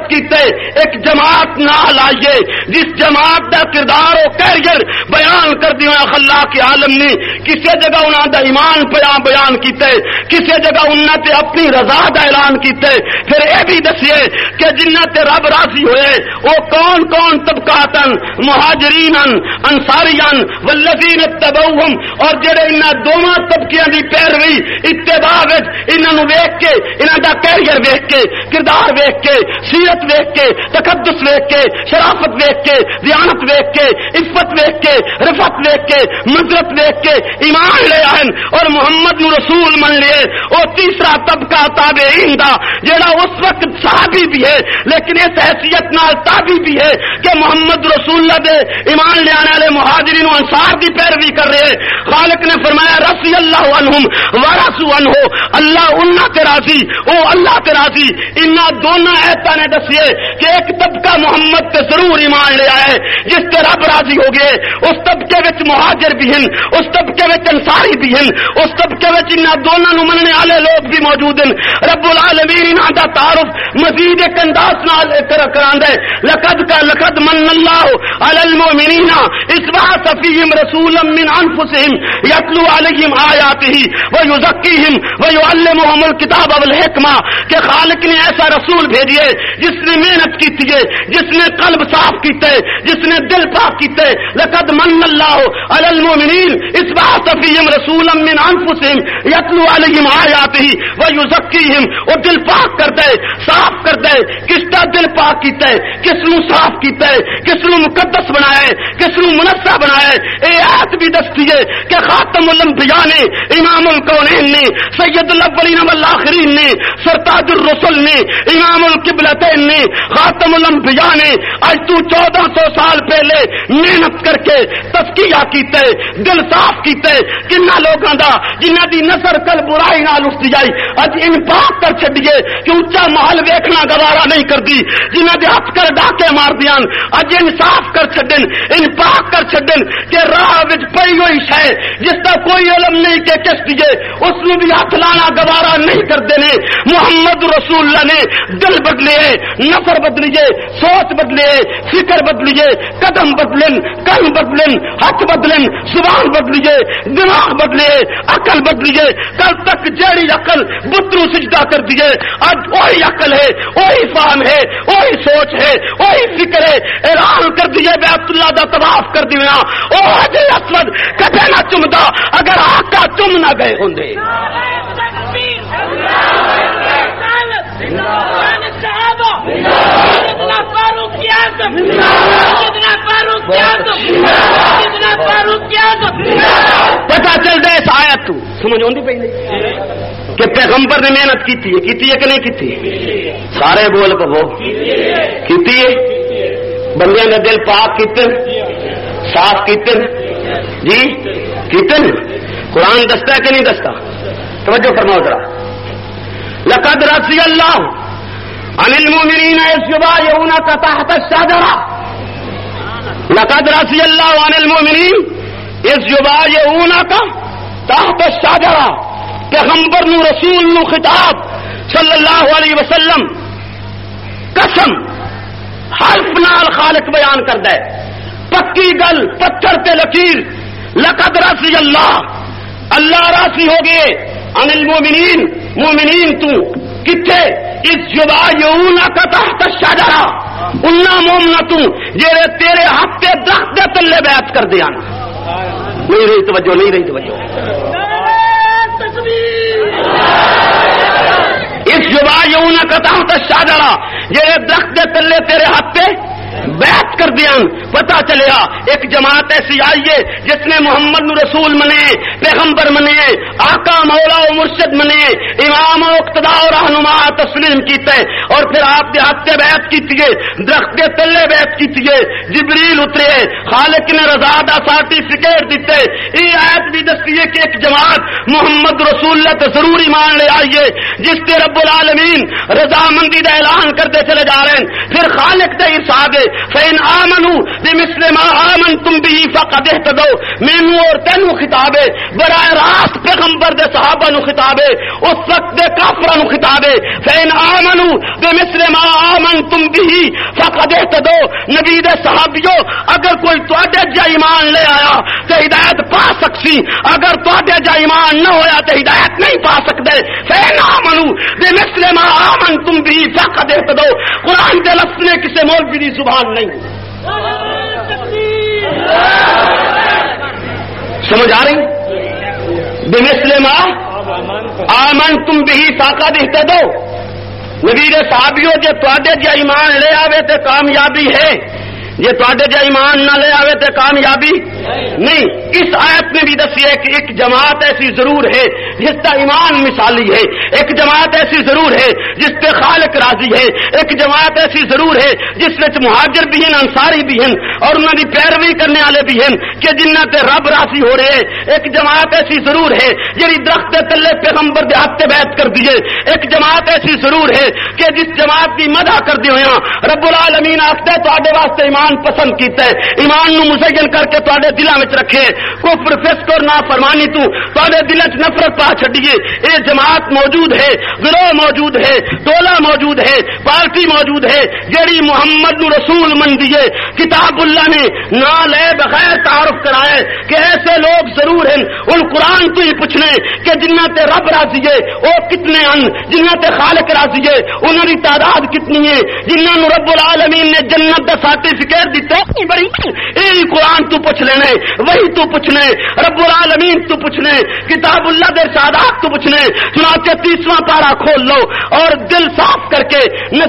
ایک جماعت نال آئیے جس جماعت دا کردار و کیریئر بیان کر دیا اللہ کے عالم نے. کسی جگہ انہوں دا ایمان بیان کیتے, کسی جگہ انہوں تے اپنی رضا دا اعلان کیتے. پھر اے بھی دسیے کہ جنہ تے رب راضی ہوئے وہ کون کون طبقاتن, مہاجرین انصاریان والذین اتبعوہم, اور جڑے انہاں دونوں طبقیاں دی پیروی اتباع وچ انہاں نو ویکھ کے, انہاں دا کیریئر ویکھ کے, کردار ویکھ کے, سیرت ویکھ کے, تقدس ویکھ کے, شرافت ویکھ کے, دیانت ویکھ کے, عفت ویکھ کے, رفعت ویکھ کے, منزلت ویکھ کے ایمان لے آئے اور محمد نو رسول من لیے. اور تیسرا طبقہ تابعین دا جڑا اس وقت صحابی بھی ہے لیکن اس حیثیت نال تابعی بھی ہے کہ محمد رسول اللہ دے ایمان لے آنے والے مہاجرین و انصار دی پیروی کر رہے. خالق نے فرمایا رضی اللہ عنہم ورضوا عنہ, اللہ انہاں تے راضی او اللہ تے راضی. انہاں دونوں ایتاں نے دسیے کہ ایک طبقہ محمد تے ضرور ایمان لے آئے جس تے رب راضی ہو گئے. اس طبقے وچ مہاجر بھی ہیں, اس طبقے وچ انصاری بھی ہیں, اس طبقے وچ انہاں دونوں نو مننے والے لوگ بھی موجود ہیں. رب العالمین انہاں دا تعارف مزید ایک انداز نال کراندا ہے. لقد من اللہ علی المؤمنین اذ بعث فیہم رسولا من انفسہم یتلو علیہم آیاتہ ویزکیہم ویعلمہم الکتاب والحکمہ, کہ خالق نے ایسا رسول بھیجیے جس نے محنت کی ہے, جس نے قلب صاف کیتے, جس نے دل پاک کیتے. لقد من اللہ علی المؤمنین اذ بعث فیہم رسولا من انفسہم یتلو علیہم آیاتہ ویزکیہم, اور دل پاک کر دے, صاف کر دے. کس کا دل پاک کیتا ہے, کس نو صاف کیتا ہے, کس نو مقدس بنایا ہے, کس نو منزہ بنایا ہے. اے آیت بھی دستی ہے کہ خاتم الانبیاء نے, امام الکونین نے, سید الاولین والآخرین نے, سرتاج الرسل نے, امام القبلتین نے, خاتم الانبیاء نے آج تو 1400 سال پہلے محنت کر کے تزکیہ کیتا ہے, دل صاف کیتا ہے. کنہ لوگاں دا جنہ دی نظر کل برائی نال اٹھتی جائی اج ان پاک کر چھڈیے کہ اونچا محل ویکھنا گوارا نہیں کردی. جنہ دے ہاتھ کر ڈاکے مار دیاں اج ان صاف کر چھڈن, ان پاک کر چھڈن کہ راہ وچ پئی ہوئی شے جس دا کوئی علم نہیں کہ کس دیے اس نو بھی ہاتھ لانا گوارا نہیں کردے نے. محمد رسول اللہ نے دل بدلے, نظر بدلیے, سوچ بدلے, فکر بدلیے, قدم بدلن, کن بدلن, ہاتھ بدلن, زبان بدلیے, دماغ بدلے, عقل بدلیے. کل تک جیڑی عقل بترو سجدہ کر دیے آج وہی عقل ہے, وہی فہم ہے, وہی سوچ ہے, وہی فکر ہے. اعلان کر دیے بیت اللہ دا طواف کر دیا او حجر اسود کدے نہ چمدا اگر آقا چم نہ گئے ہوندے. پتا چل دے اس آیت تو سمجھ آندی پئی کہ پیغمبر نے محنت کیتی ہے کہ نہیں کیتی؟ سارے بول پو کیتی ہے. بندے نے دل پاک کیتے, صاف کیتے جی, کیتے. قرآن دستا ہے کہ نہیں دستا؟ توجہ فرماؤ ذرا. لقد رضی اللہ عن المؤمنین اذ یبایعونک تحت الشجرہ. لقد رضی اللہ عن المؤمنین اذ یبایعونک تحت الشجرہ. پیغمبر نو رسول نو خطاب صلی اللہ علیہ وسلم قسم حلف نال خالق بیان کردا ہے, پکی گل پتھر تے لکیر. لقد رضی اللہ, اللہ راضی ہو گئے, عن المؤمنین, مومنین تو کتھے, اس یبایعونک تحت الشجرہ, انہاں مومنا تو جڑے تیرے ہاتھ تے درخت دے تلے بیعت کر دیاں. نہیں رہی توجہ, نہیں رہی توجہ. اس یبایعونک تحت الشجرہ, جڑے درخت دے تلے تیرے ہاتھ تے بیعت کر دیا. پتا چلیا ایک جماعت ایسی آئی ہے جس نے محمد رسول منے, پیغمبر منے, آقا مولا و مرشد منے, امام و اقتدا و رہنما تسلیم کیتے, اور پھر آپ کے ہاتھ سے بیعت کیتی ہے, درخت کے تلے بیعت کیتی ہے, جبریل اترے, خالق نے رضا دا سرٹیفکیٹ دیتے. یہ آیت بھی دستی ہے کہ ایک جماعت محمد رسول اللہ تے ضرور ایمان لے آئیے جس سے رب العالمین رضامندی دا اعلان کرتے چلے جا رہے ہیں. پھر خالق دا ارشاد ہے فَإِنْ آمنوا بمثل ما آمنتم به فقد اهتدوا مینوں اور تینوں خطاب ہے، براہ راست پیغمبر دے صحابہ نو خطاب ہے، اس وقت دے کافراں نو خطاب ہے. فإن آمنوا بمثل ما آمنتم به فقد اهتدوا. نبی دے صحابیوں اگر کوئی تواڈے جا ایمان لے آیا تے ہدایت پا سکسی، اگر تواڈے جا ایمان نہ ہویا تے ہدایت نہیں پا سکدے. فإن آمنوا بمثل ما آمنتم به فقد اهتدوا. قرآن دے لفظ نے کسی مولوی دی زبان نہیں. سمجھ آ رہی؟ بمثل ما آمنتم به فقد اهتدوا. نبی دے صحابیوں جے تواڈے جا ایمان لے آوے تے کامیابی ہے، جے تواڈے جا ایمان نہ لے آوے تے کامیابی نہیں. اس آیت میں بھی دسی ہے کہ ایک جماعت ایسی ضرور ہے جس کا ایمان مثالی ہے، ایک جماعت ایسی ضرور ہے جس پہ خالق راضی ہے، ایک جماعت ایسی ضرور ہے جس میں مہاجر بھی ہیں، انصاری بھی ہیں اور انہوں کی پیروی کرنے والے بھی ہیں کہ جنہ تے رب راضی ہو رہے ہیں. ایک جماعت ایسی ضرور ہے جی درخت تلے پیغمبر دے ہاتھ بیعت کر دیے. ایک جماعت ایسی ضرور ہے کہ جس جماعت کی مدح کر دی ہوئے رب العالمین آخر تواڈے واسطے ایمان پسند کیتا ہے، ایمان نو مزین کر کے تواڈے دلاں وچ رکھے، کفر فسق اور نافرمانی تو تواڈے دل وچ نفرت پا چھڈیے. اے جماعت موجود ہے، گروہ موجود ہے، ٹولہ موجود ہے، پارٹی موجود ہے جیڑی محمد نو رسول من دیے. کتاب اللہ نے نہ لے بغیر تعارف کرائے کہ ایسے لوگ ضرور ہیں. ان قرآن تو ہی پوچھنے کہ جنہ تے رب راضی ہے وہ کتنے ہیں، جنہ تے خالق راضی ہے انہاں دی تعداد کتنی ہے، جنہاں نو رب العالمین نے جنت دا سرٹیفکیٹ دیتا ہے بڑی. یہی قرآن تو پوچھ لینے، وہی تو پوچھنے، رب العالمین تو پوچھنے، کتاب اللہ دے ارشادات تو پوچھنے. چنانچہ 30واں پارہ کھول لو اور دل صاف کر کے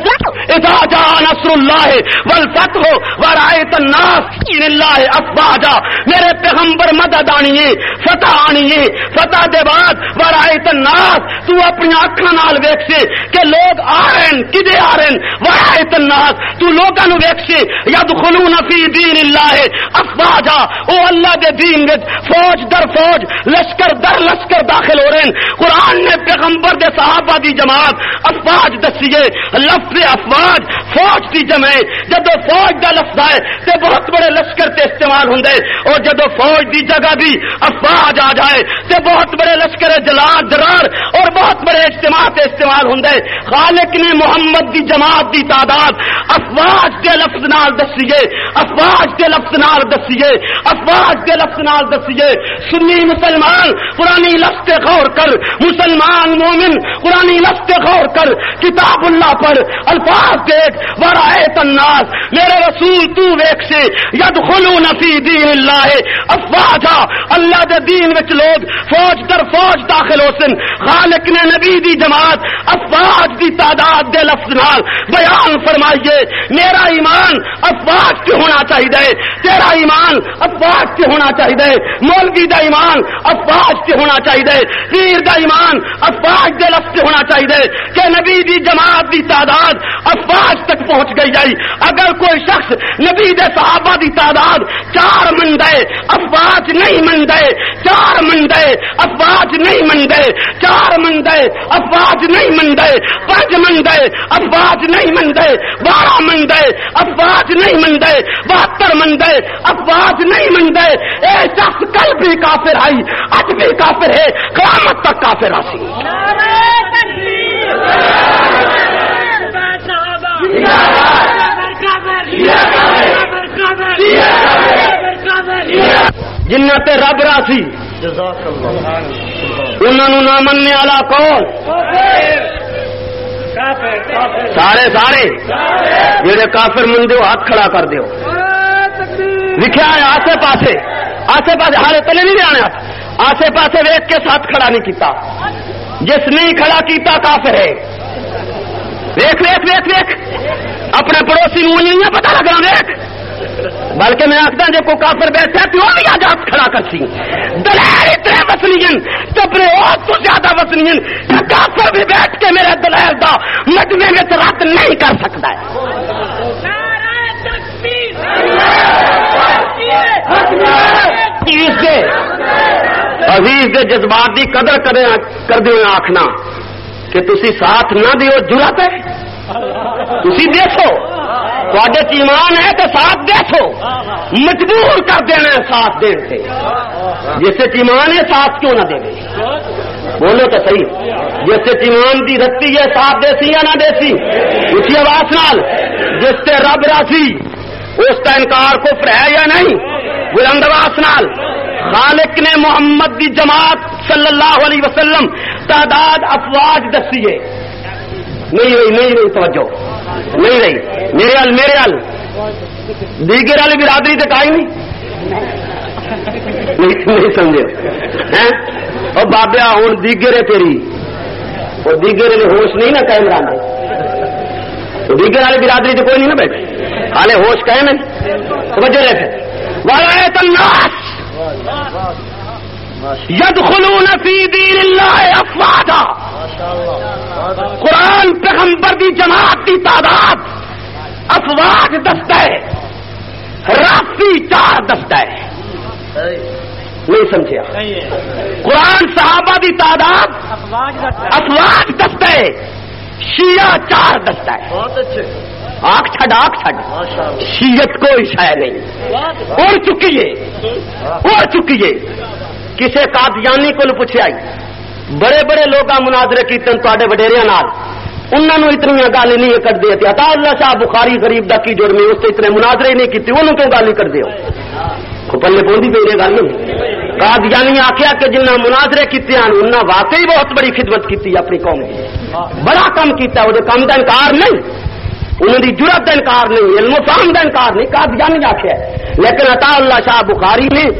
اذا جاء نصر اللہ والفتح ورأیت الناس من اللہ افواجا. میرے پیغمبر مدد آنی ہے، فتح آنی ہے، فتح دے بعد ورأیت الناس تو اپنی اکھاں نال ویکھ سے کہ لوگ آ رہے ہیں، کدے آ رہے ہیں. ورأیت الناس تو لوگاں نو ویکھ سے یدخلون فی دین اللہ افواجا. او اللہ دے دین وچ فوج در فوج، لشکر در لشکر داخل ہو رہے ہیں. قرآن نے پیغمبر دے صحابہ دی جماعت افواج دسیے. لفظ افواج فوج دی جمع ہے. جدو فوج دا لفظ ہے تے بہت بڑے لشکر تے استعمال ہوندے، اور جدو فوج دی جگہ بھی افواج آ جائے تے بہت بڑے لشکر جلال درار اور بہت بڑے اجتماع تے استعمال ہوندے. خالق نے محمد دی جماعت دی تعداد افواج دے لفظ نال دسیے، افواج دے لفظ نال دسیے، افواج دے لفظ نال دسیے. سنی مسلمان قرآنی لفظ تے غور کر، مسلمان مومن قرآنی لفظ تے غور کر، کتاب اللہ پر الفاظ دیکھ. ورأیت الناس میرے رسول تو ویکھ سے یدخلون فی دین اللہ افواجا. اللہ دے دین وچ لوگ فوج در فوج داخل ہو سن. خالق نے نبی دی جماعت افواج دی تعداد دے لفظ نال بیان فرمائیے. میرا ایمان افواج کے ہونا چاہیے، تیرا ایمان افواج کے ہونا چاہیے، مولوی دا ایمان افواج کے ہونا چاہیے، پیر دا ایمان افواج دے لفظ سے ہونا چاہیے کہ نبی دی جماعت دی تعداد افواج تک پہنچ گئی جائے. اگر کوئی شخص نبی دے صحابہ دی تعداد 4 من دے افواج نہیں من دے، 4 من دے افواج نہیں من دے، 4 من دے افواج نہیں من دے، 5 من دے افواج نہیں من دے، 12 من دے افواج نہیں من دے، 72 من دے افواج نہیں من دے. اے شخص کل بھی کافر آئی، آج بھی کافر ہے، قیامت تک کافر آسی. جنہ تے رب راسی انہوں نہ مننے والا کون؟ سارے جڑے کافر مندے ہو ہاتھ کھڑا کر دیو. لکھا ہے آسے پاسے ہارے تلے نہیں آنے، آسے پاسے ویک کے ساتھ کھڑا نہیں کیتا. جس نہیں کھڑا کیتا کافر ہے. ویک اپنے پڑوسی نہیں پتا لگ رہا ویک. بلکہ میں آخدا جب کوئی کافر بیٹھا کیوں نہیں آج ہاتھ کھڑا کرتی. دلائل اتنے وسنی چپڑے اور تو زیادہ وسنی کہ کافر بھی بیٹھ کے میرے دلائل دا مجمے میں رد نہیں کر سکتا ہے. عزیز دے جذبات دی قدر کر دے آخنا کہ تسی ساتھ نہ دیو جرات ہے. تسی دیکھو تھوڑے ایمان ہے تو ساتھ دے سو، مجبور کر دینا ہے ساتھ دین سے. جس ایمان ہے ساتھ کیوں نہ دے گے؟ بولو تو صحیح. جس ایمان دی رتی ہے ساتھ دے سی یا نہ دے سی؟ اسی آواز نال. جس سے رب راضی اس کا انکار کفر ہے یا نہیں؟ بلند آواز نال. خالق نے محمد دی جماعت صلی اللہ علیہ وسلم تعداد افواج دسی ہے. نہیں رہی توجہ نہیں رہی. میرے حل دیگر والی برادری تو کائی نہیں سمجھے. اور بابیا ہوں دیگر ہے تیری، اور دیگر ہوش نہیں نا قائم رہے. دیگر والی برادری تو کوئی نہیں نا بیٹھے، حالے ہوش قائم ہے. توجہ رہے ولایت الناس یدخلون فی دین اللہ افواجا. قرآن پیغمبر دی جماعت کی تعداد افواج دستہ ہے، رافی 4 دستہ ہے. نہیں سمجھے؟ قرآن صحابہ دی تعداد افواج دستہ ہے، شیعہ 4 دستہ ہے. آنکھ چھڈ شیعت کوئی شے نہیں. اڑ چکی ہے. کسے قادیانی کو پوچھے آئی، بڑے بڑے لوگ مناظرے کیتے تے وڈیریا نال، انہوں نے اتنی گل نہیں کر دی. عطا اللہ شاہ بخاری غریب دا کی جرمی، اس سے اتنے مناظرے نہیں کیتے، انہوں کیوں گل نہیں کر دے؟ پلے پوندی پی گل نہیں. قادیانی آخیا کہ جنہ مناظرے کیتے ہیں انہوں واقعی بہت بڑی خدمت کی اپنی قوم کی، بڑا کام کیتا. وہ کام کا انکار نہیں، انہوں کی جرت کا انکار نہیں، علم و فہم کا انکار نہیں. قادیانی آخیا، لیکن عطا اللہ شاہ بخاری نے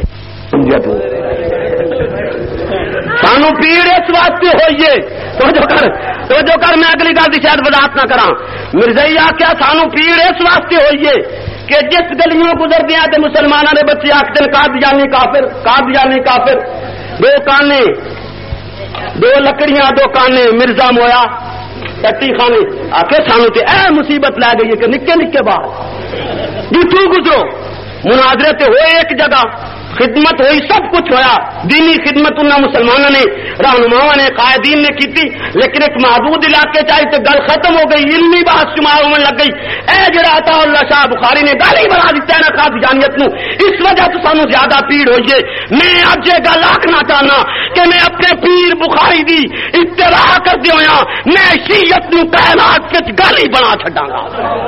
سانو پیڑ اس واسطے ہوئیے. توجہ کر میں اگلی گل کی شاید وضاحت نہ کرا. مرزائی آخیا سانو پیڑ اس واسطے ہوئیے کہ جس گلیوں گزرتے ہیں تو مسلمانوں کے بچے آخر قادیانی کافر. 2 کانے 2 لکڑیاں 2 کانے مرزا مویا ٹٹی خانے. آخر سانو تے اے مصیبت لے گئی کہ نکے بال جتوں گزرو مناظرے تے ہوئے ایک جگہ، خدمت ہوئی، سب کچھ ہویا. دینی خدمت انہوں مسلمانوں نے رہنماؤں نے قائدین نے کی، لیکن ایک محدود علاقے چاہیے تو گل ختم ہو گئی، علمی بات شمار ہونے لگ گئی. اے جڑا عطا اللہ شاہ بخاری نے گل ہی بنا دیتا ہے نا قادیانیت نو، اس وجہ تو سانو زیادہ پیڑ ہوئی ہے. میں اج یہ گل آخنا چاہنا کہ میں اپنے پیر بخاری دی اتباع کرتے ہویا میں شیعت نو کائنات وچ گل ہی بنا چھڈاں گا.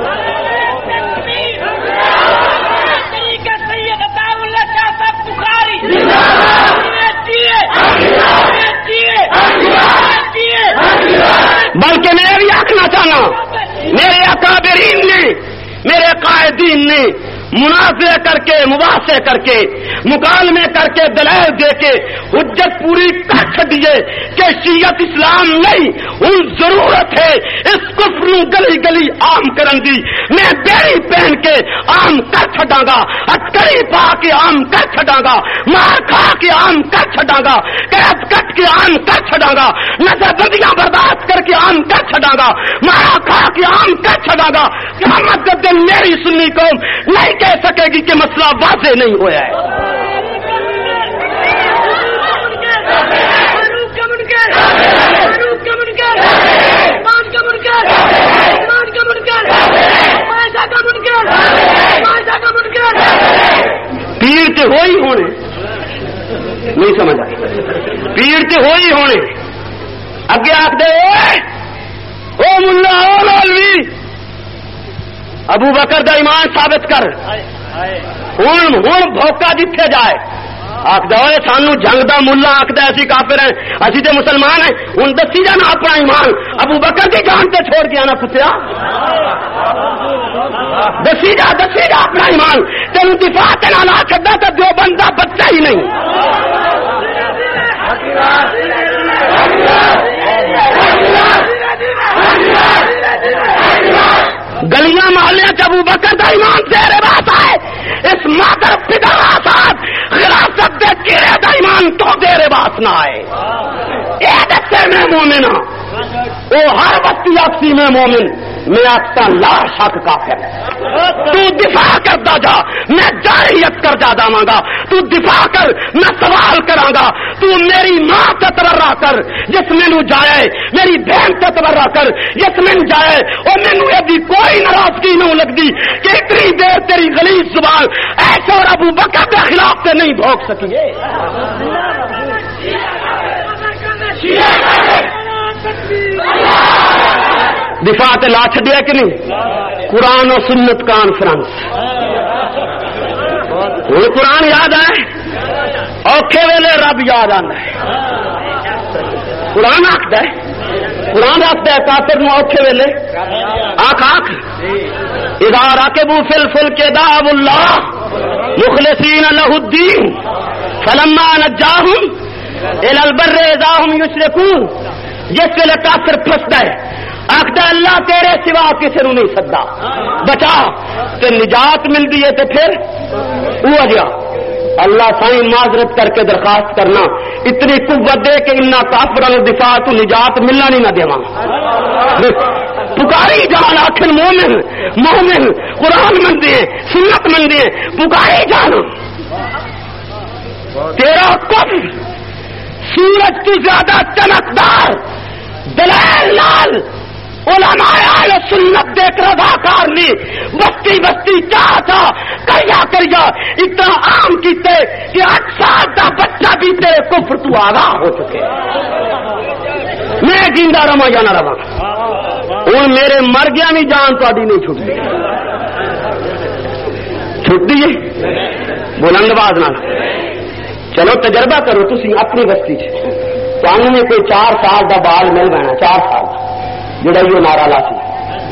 بلکہ میں بھی آخنا چاہنا میرے اکابرین نے، میرے قائدین نے مناظرے کر کے، مباحثے کر کے، مکالمے کر کے، دلائل دے کے حجت پوری کر چھڈیے کہ شیعت اسلام نہیں، ان ضرورت ہے اس کفر نو گلی گلی عام کرن دی. میں بیڑی پہن کے عام کر چھڈاں گا، ہتکڑی پا کے عام کر چھڈاں گا، مار کھا کے عام کر چھڈاں گا، قید کٹ کے عام کر چھڈاں گا، نظر بندیاں برداشت کر کے عام کر چھڈاں گا، مارا کھا کے عام کر چھڈاں گا. قیامت کے دن میری سنی قوم نہیں کہہ سکے گی کہ مسئلہ واضح نہیں ہوا ہے. پیر تے ہوئی ہونے نہیں سمجھ آئی، پیر تے ہوئی ہونے. اگے آخ دے او ملا او مولوی ابو بکر دا ایمان ثابت کر. ہوں بھوکا جتھے جائے آخد سانو جنگ دا ملا آخد اسی کافر ہیں، اسی تے مسلمان ہیں. ہوں دسی جانا اپنا ایمان ابو بکر کی جان تے چھوڑ کے آنا کتیا. دسی جا اپنا ایمان. تین دفاع نہ لا چڈا تو جو بندہ بچہ ہی نہیں. گلیاں محلے ابو بکر کا ایمان زیر بات آئے، اس مادر پدر آساد خلافت دے کیڑے دا ایمان تو زیر بات نہ آئے. اے دسے میں مومن ہوں، وہ ہر وقت آپسی میں مومن میں آختا لا شک کافر تو دفاع کرتا جا میں جارحیت کر جا جاواں گا تو دفاع کر میں سوال کراں گا تو میری ماں تے تبرہ کر جس مینوں جائے میری بہن تے تبرہ کر جس مینوں جائے اور مینوں ایسی کوئی ناراضگی نہیں لگتی کہ اتنی دیر تیری غلیظ زبان ایسے اور ابو بکر کے خلاف سے نہیں بھوک سکی ہے دفاع تے لا چھڈیا کہ نہیں قرآن و سنت کانفرنس ہوں قرآن یاد ہے اوکھے ویلے رب یاد آتا ہے قرآن آخد ہے قرآن آخد ہے کافر نو اوکھے ویلے آخ اذا راکبوا فی الفلک دعوا اللہ مخلصین لہ الدین فلما نجاہم الی البر اذا هم یشرکون جس ویلے کافر پھسدا ہے آخد اللہ تیرے سوا کسی نو نہیں سدا بچا تے نجات ملتی ہے تے پھر وہ گیا اللہ سائیں معذرت کر کے درخواست کرنا اتنی قوت دے کہ انہاں کافراں نو دفاع تو نجات ملنا نہیں نہ دیواں پکاری جان آخر مومن قرآن مندے ہیں سنت مندے ہیں پکاری جان تیرا کفر سورج تو زیادہ چمکدار دلائل لال علماء اہل سنت دیکھ رضاکار لی بستی بستی چاہتا کریا اتنا عام کیتے کہ 8 سال کا بچہ بھی تیرے کفر تو آگاہ ہو چکے میں جیندہ رواں یا نہ رواں ہوں میرے مر گیا بھی جان تاری نہیں چھٹتی چھٹتی ہے بلند آواز نال چلو تجربہ کرو تسی اپنی بستی تمہیں میں کوئی 4 سال کا بال مل رہا 4 سال جڑا یہ نعرہ لا سی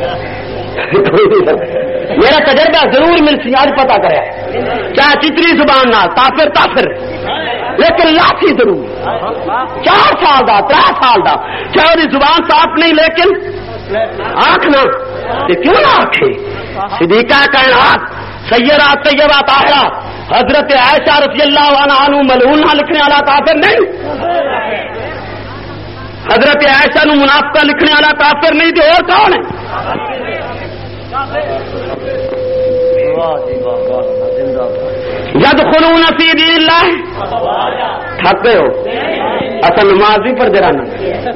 میرا تجربہ ضرور مل سی آج پتا کرے چاہے چتری زبان نہ تافر لیکن لاسی ضرور 4 سال دا 3 سال دا چاہے وہ زبان صاف نہیں لیکن آنکھنا کیوں نہ آنکھے صدیقہ کائنات سیدہ طیبہ طاہرہ حضرت عائشہ رضی اللہ عنہا ملعون لکھنے والا کافر نہیں حضرت عائشہ نو منافقہ لکھنے والا کافر نہیں تھے اور کون ہے یدخلون فی دین اللہ تھک گئے ہو اصل نماز بھی پڑھ دے رہا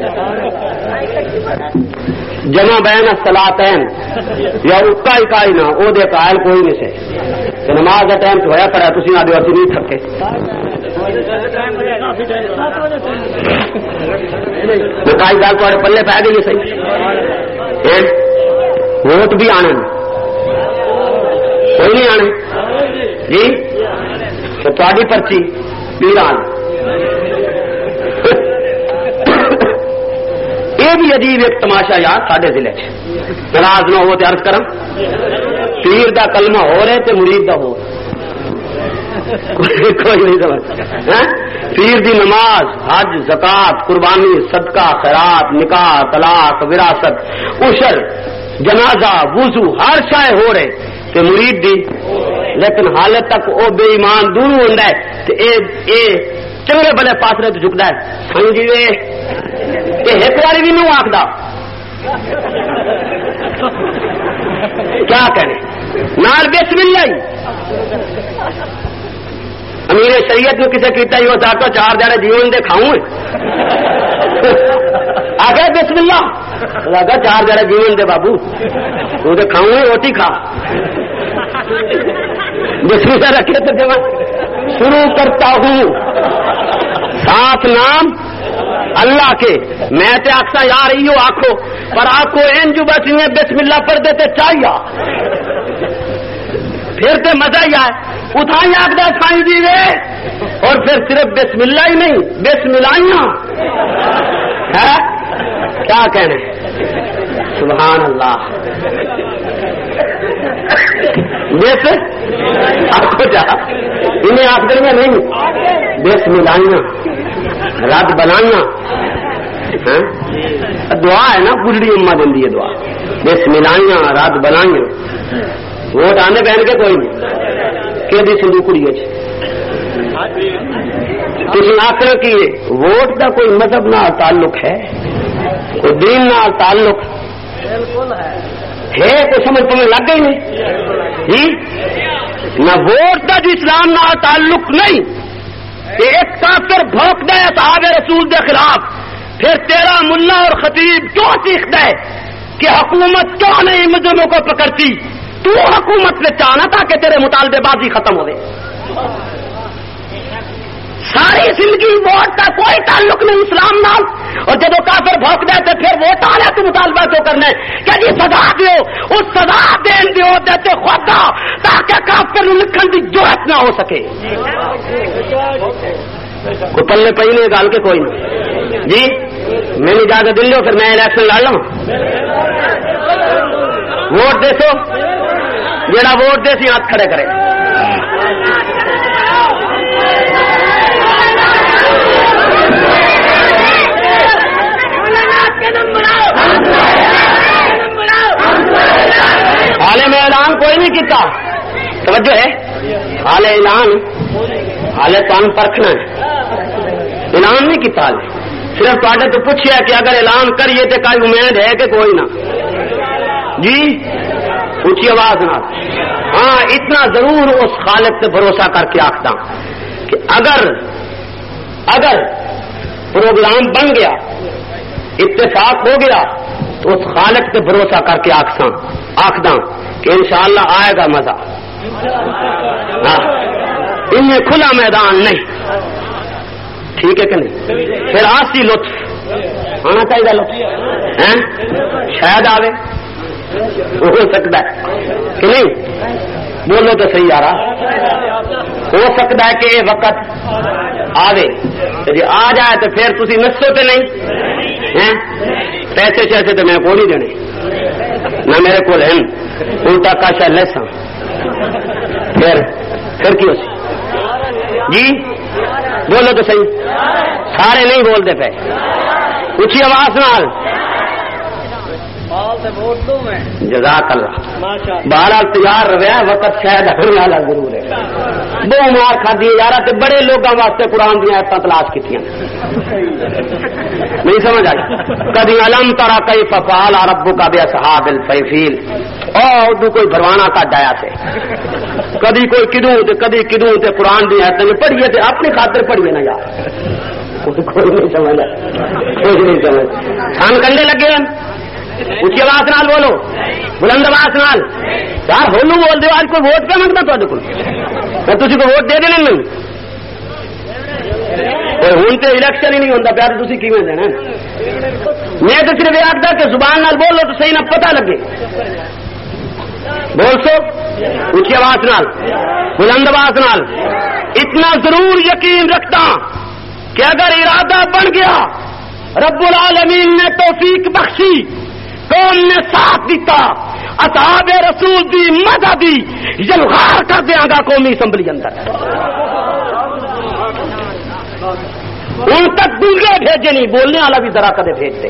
جمع بین الصلاتین یا اکا اکائی نہ او دے قائل کوئی نہیں سے کہ نماز کا ٹائم تو ہویا پڑا تسی نہ دیو اسی نہیں تھکے نکائی گل تھوڑے پلے پی گئی صحیح ووٹ بھی آنے کوئی نہیں آنے جی تو تھوڑی پرچی پیران یہ بھی عجیب ایک تماشا یار ساڈے ضلع ناراض نہ ہو تو عرض کرم پیر دا کلمہ ہو رہے تے مرید دا ہو کوئی نہیں سمجھ پیر دی نماز حج زکات قربانی صدقہ خیرات نکاح طلاق وراثت عشر جنازہ وضو ہر شے ہو رہے تے مرید دی لیکن حالت تک او بے ایمان دور ہوندا ہے تے اے چنگے بلے پاسرے تو جھکدا ہے سائیں جی وے ایک باری بھی نہیں آخدا کیا کہنے نال بسم اللہ امیر شریعت نے کسے کیتا ہی وہ چاہتا 4 جانے جیون دے کھاؤں آگے بسم اللہ لگا 4 جانے جیون دے بابو وہ دے کھاؤں روٹی کھا بسم اللہ رکھے تو جب شروع کرتا ہوں ساتھ نام اللہ کے میں تے آخسا یار ایو آخو پر آخو جو بس بسم اللہ پڑھ دیتے چاہیے پھر تے مزہ ہی آئے اتھائی آخدا سائیں جی وے اور پھر صرف بسم اللہ ہی نہیں بسم اللہیاں ہے کیا کہنے سبحان اللہ بس آخو جا انہیں آخ دیں نہیں بسم اللہیاں رات بنانا دعا ہے نا بڑھڑی اما دینی ہے دعا بسم اللہیاں رات بنائیاں ووٹ آنے پہن کے کوئی نہیں کہ سندوکڑی تھی آخر کی ووٹ کا کوئی مذہب نہ تعلق ہے کوئی دین نہ تعلق ہے کوئی سمجھ تمہیں لگ گئی نہیں جی؟ نہ ووٹ کا جو اسلام نہ تعلق نہیں، ایک کافر بھونک دے صحابہ رسول کے خلاف، پھر تیرا ملا اور خطیب کیوں سیکھتا ہے کہ حکومت کیوں نہیں مجرموں کو پکڑتی؟ تو حکومت میں چاہنا تھا کہ تیرے مطالبے بازی ختم ہو گئے۔ ساری زندگی ووٹ کا کوئی تعلق نہیں اسلام نال، اور جب وہ کافر بھونک دے تو پھر ووٹ آ رہا تو مطالبہ کیوں کرنا ہے کہ جی سزا دیو، اس سزا دین دیو دیتے خود دا تاکہ کافر لکھن کی جرات نہ ہو سکے۔ کوئی پلے پی نہیں گال کے کوئی نہیں جی؟ میں نے اجازت دل لو پھر میں الیکشن لڑ لوں، ووٹ دے سو جڑا ووٹ دے سی ہاتھ کھڑے کرے۔ حالے میں اعلان کوئی نہیں کیتا، توجہ ہے، حالے اعلان حالے تان پرکھنا ہے، اعلان نہیں کیتا، صرف تواڈے تو پوچھیا کہ اگر اعلان کریے تو کوئی امید ہے کہ کوئی نہ جی؟ اونچی آواز نہ، ہاں اتنا ضرور اس خالق سے بھروسہ کر کے آختا کہ اگر پروگرام بن گیا، اتفاق ہو گیا، تو اس خالق سے بھروسہ کر کے آخدا کہ انشاءاللہ آئے گا مزہ۔ ہاں ان میں کھلا میدان نہیں، ٹھیک ہے کہ نہیں؟ پھر آسی لطف آنا چاہیے، لطف شاید آوے، ہو سکتا ہے کہ نہیں؟ بولو تو صحیح آ رہا، ہو سکتا ہے کہ یہ وقت آوے، جی آ جائے تو پھر تسی نسو تو نہیں، پیسے شیسے تو میں کو نہیں دینے، نہ میرے کو ہیں، الٹا کاشا لیسا، پھر کیوں سی جی؟ بولو تو صحیح، سارے نہیں بولتے پہ، اونچی آواز نال جزاک اللہ۔ بہرحال تیار رہا وقت شاید ہر والا ضرور ہے، دو مار کھا دی یار، بڑے لوگوں واسطے قرآن دیا آیتاں تلاش کی نہیں سمجھ آئی؟ کبھی علم ترا کیف فعل ربک باصحاب الفیل، اور کوئی بھروانا کا ڈایا سے، کبھی کوئی کدوں تے قرآن دی آیتاں پڑھیے تے اپنی خاطر پڑھیے نا یار، کوئی نہیں سمجھا، کوئی نہیں سمجھ، سان کنڈے لگے ہیں۔ اونچی آواز نال بولو، بلند آواز نال یار، ہولو بول دو، آج کوئی ووٹ پہ منگتا تو میں تھی کو ووٹ دے دینا نہیں، ہوں تو الیکشن ہی نہیں ہوتا پیار، تھی کی دینا؟ میں تو صرف یہ آخر کہ زبان نال بولو تو صحیح نہ پتہ لگے، بول سو اونچی آواز نال، بلند آواز نال، اتنا ضرور یقین رکھتا کہ اگر ارادہ بن گیا، رب العالمین نے توفیق بخشی، کون نے ساتھ دیتا، اصحاب رسول دی مدد دی، یلغار کر دیا گا قومی اسمبلی اندر، ان تک گونگے بھیجے نہیں، بولنے والا بھی ذرا کدے بھیجتے۔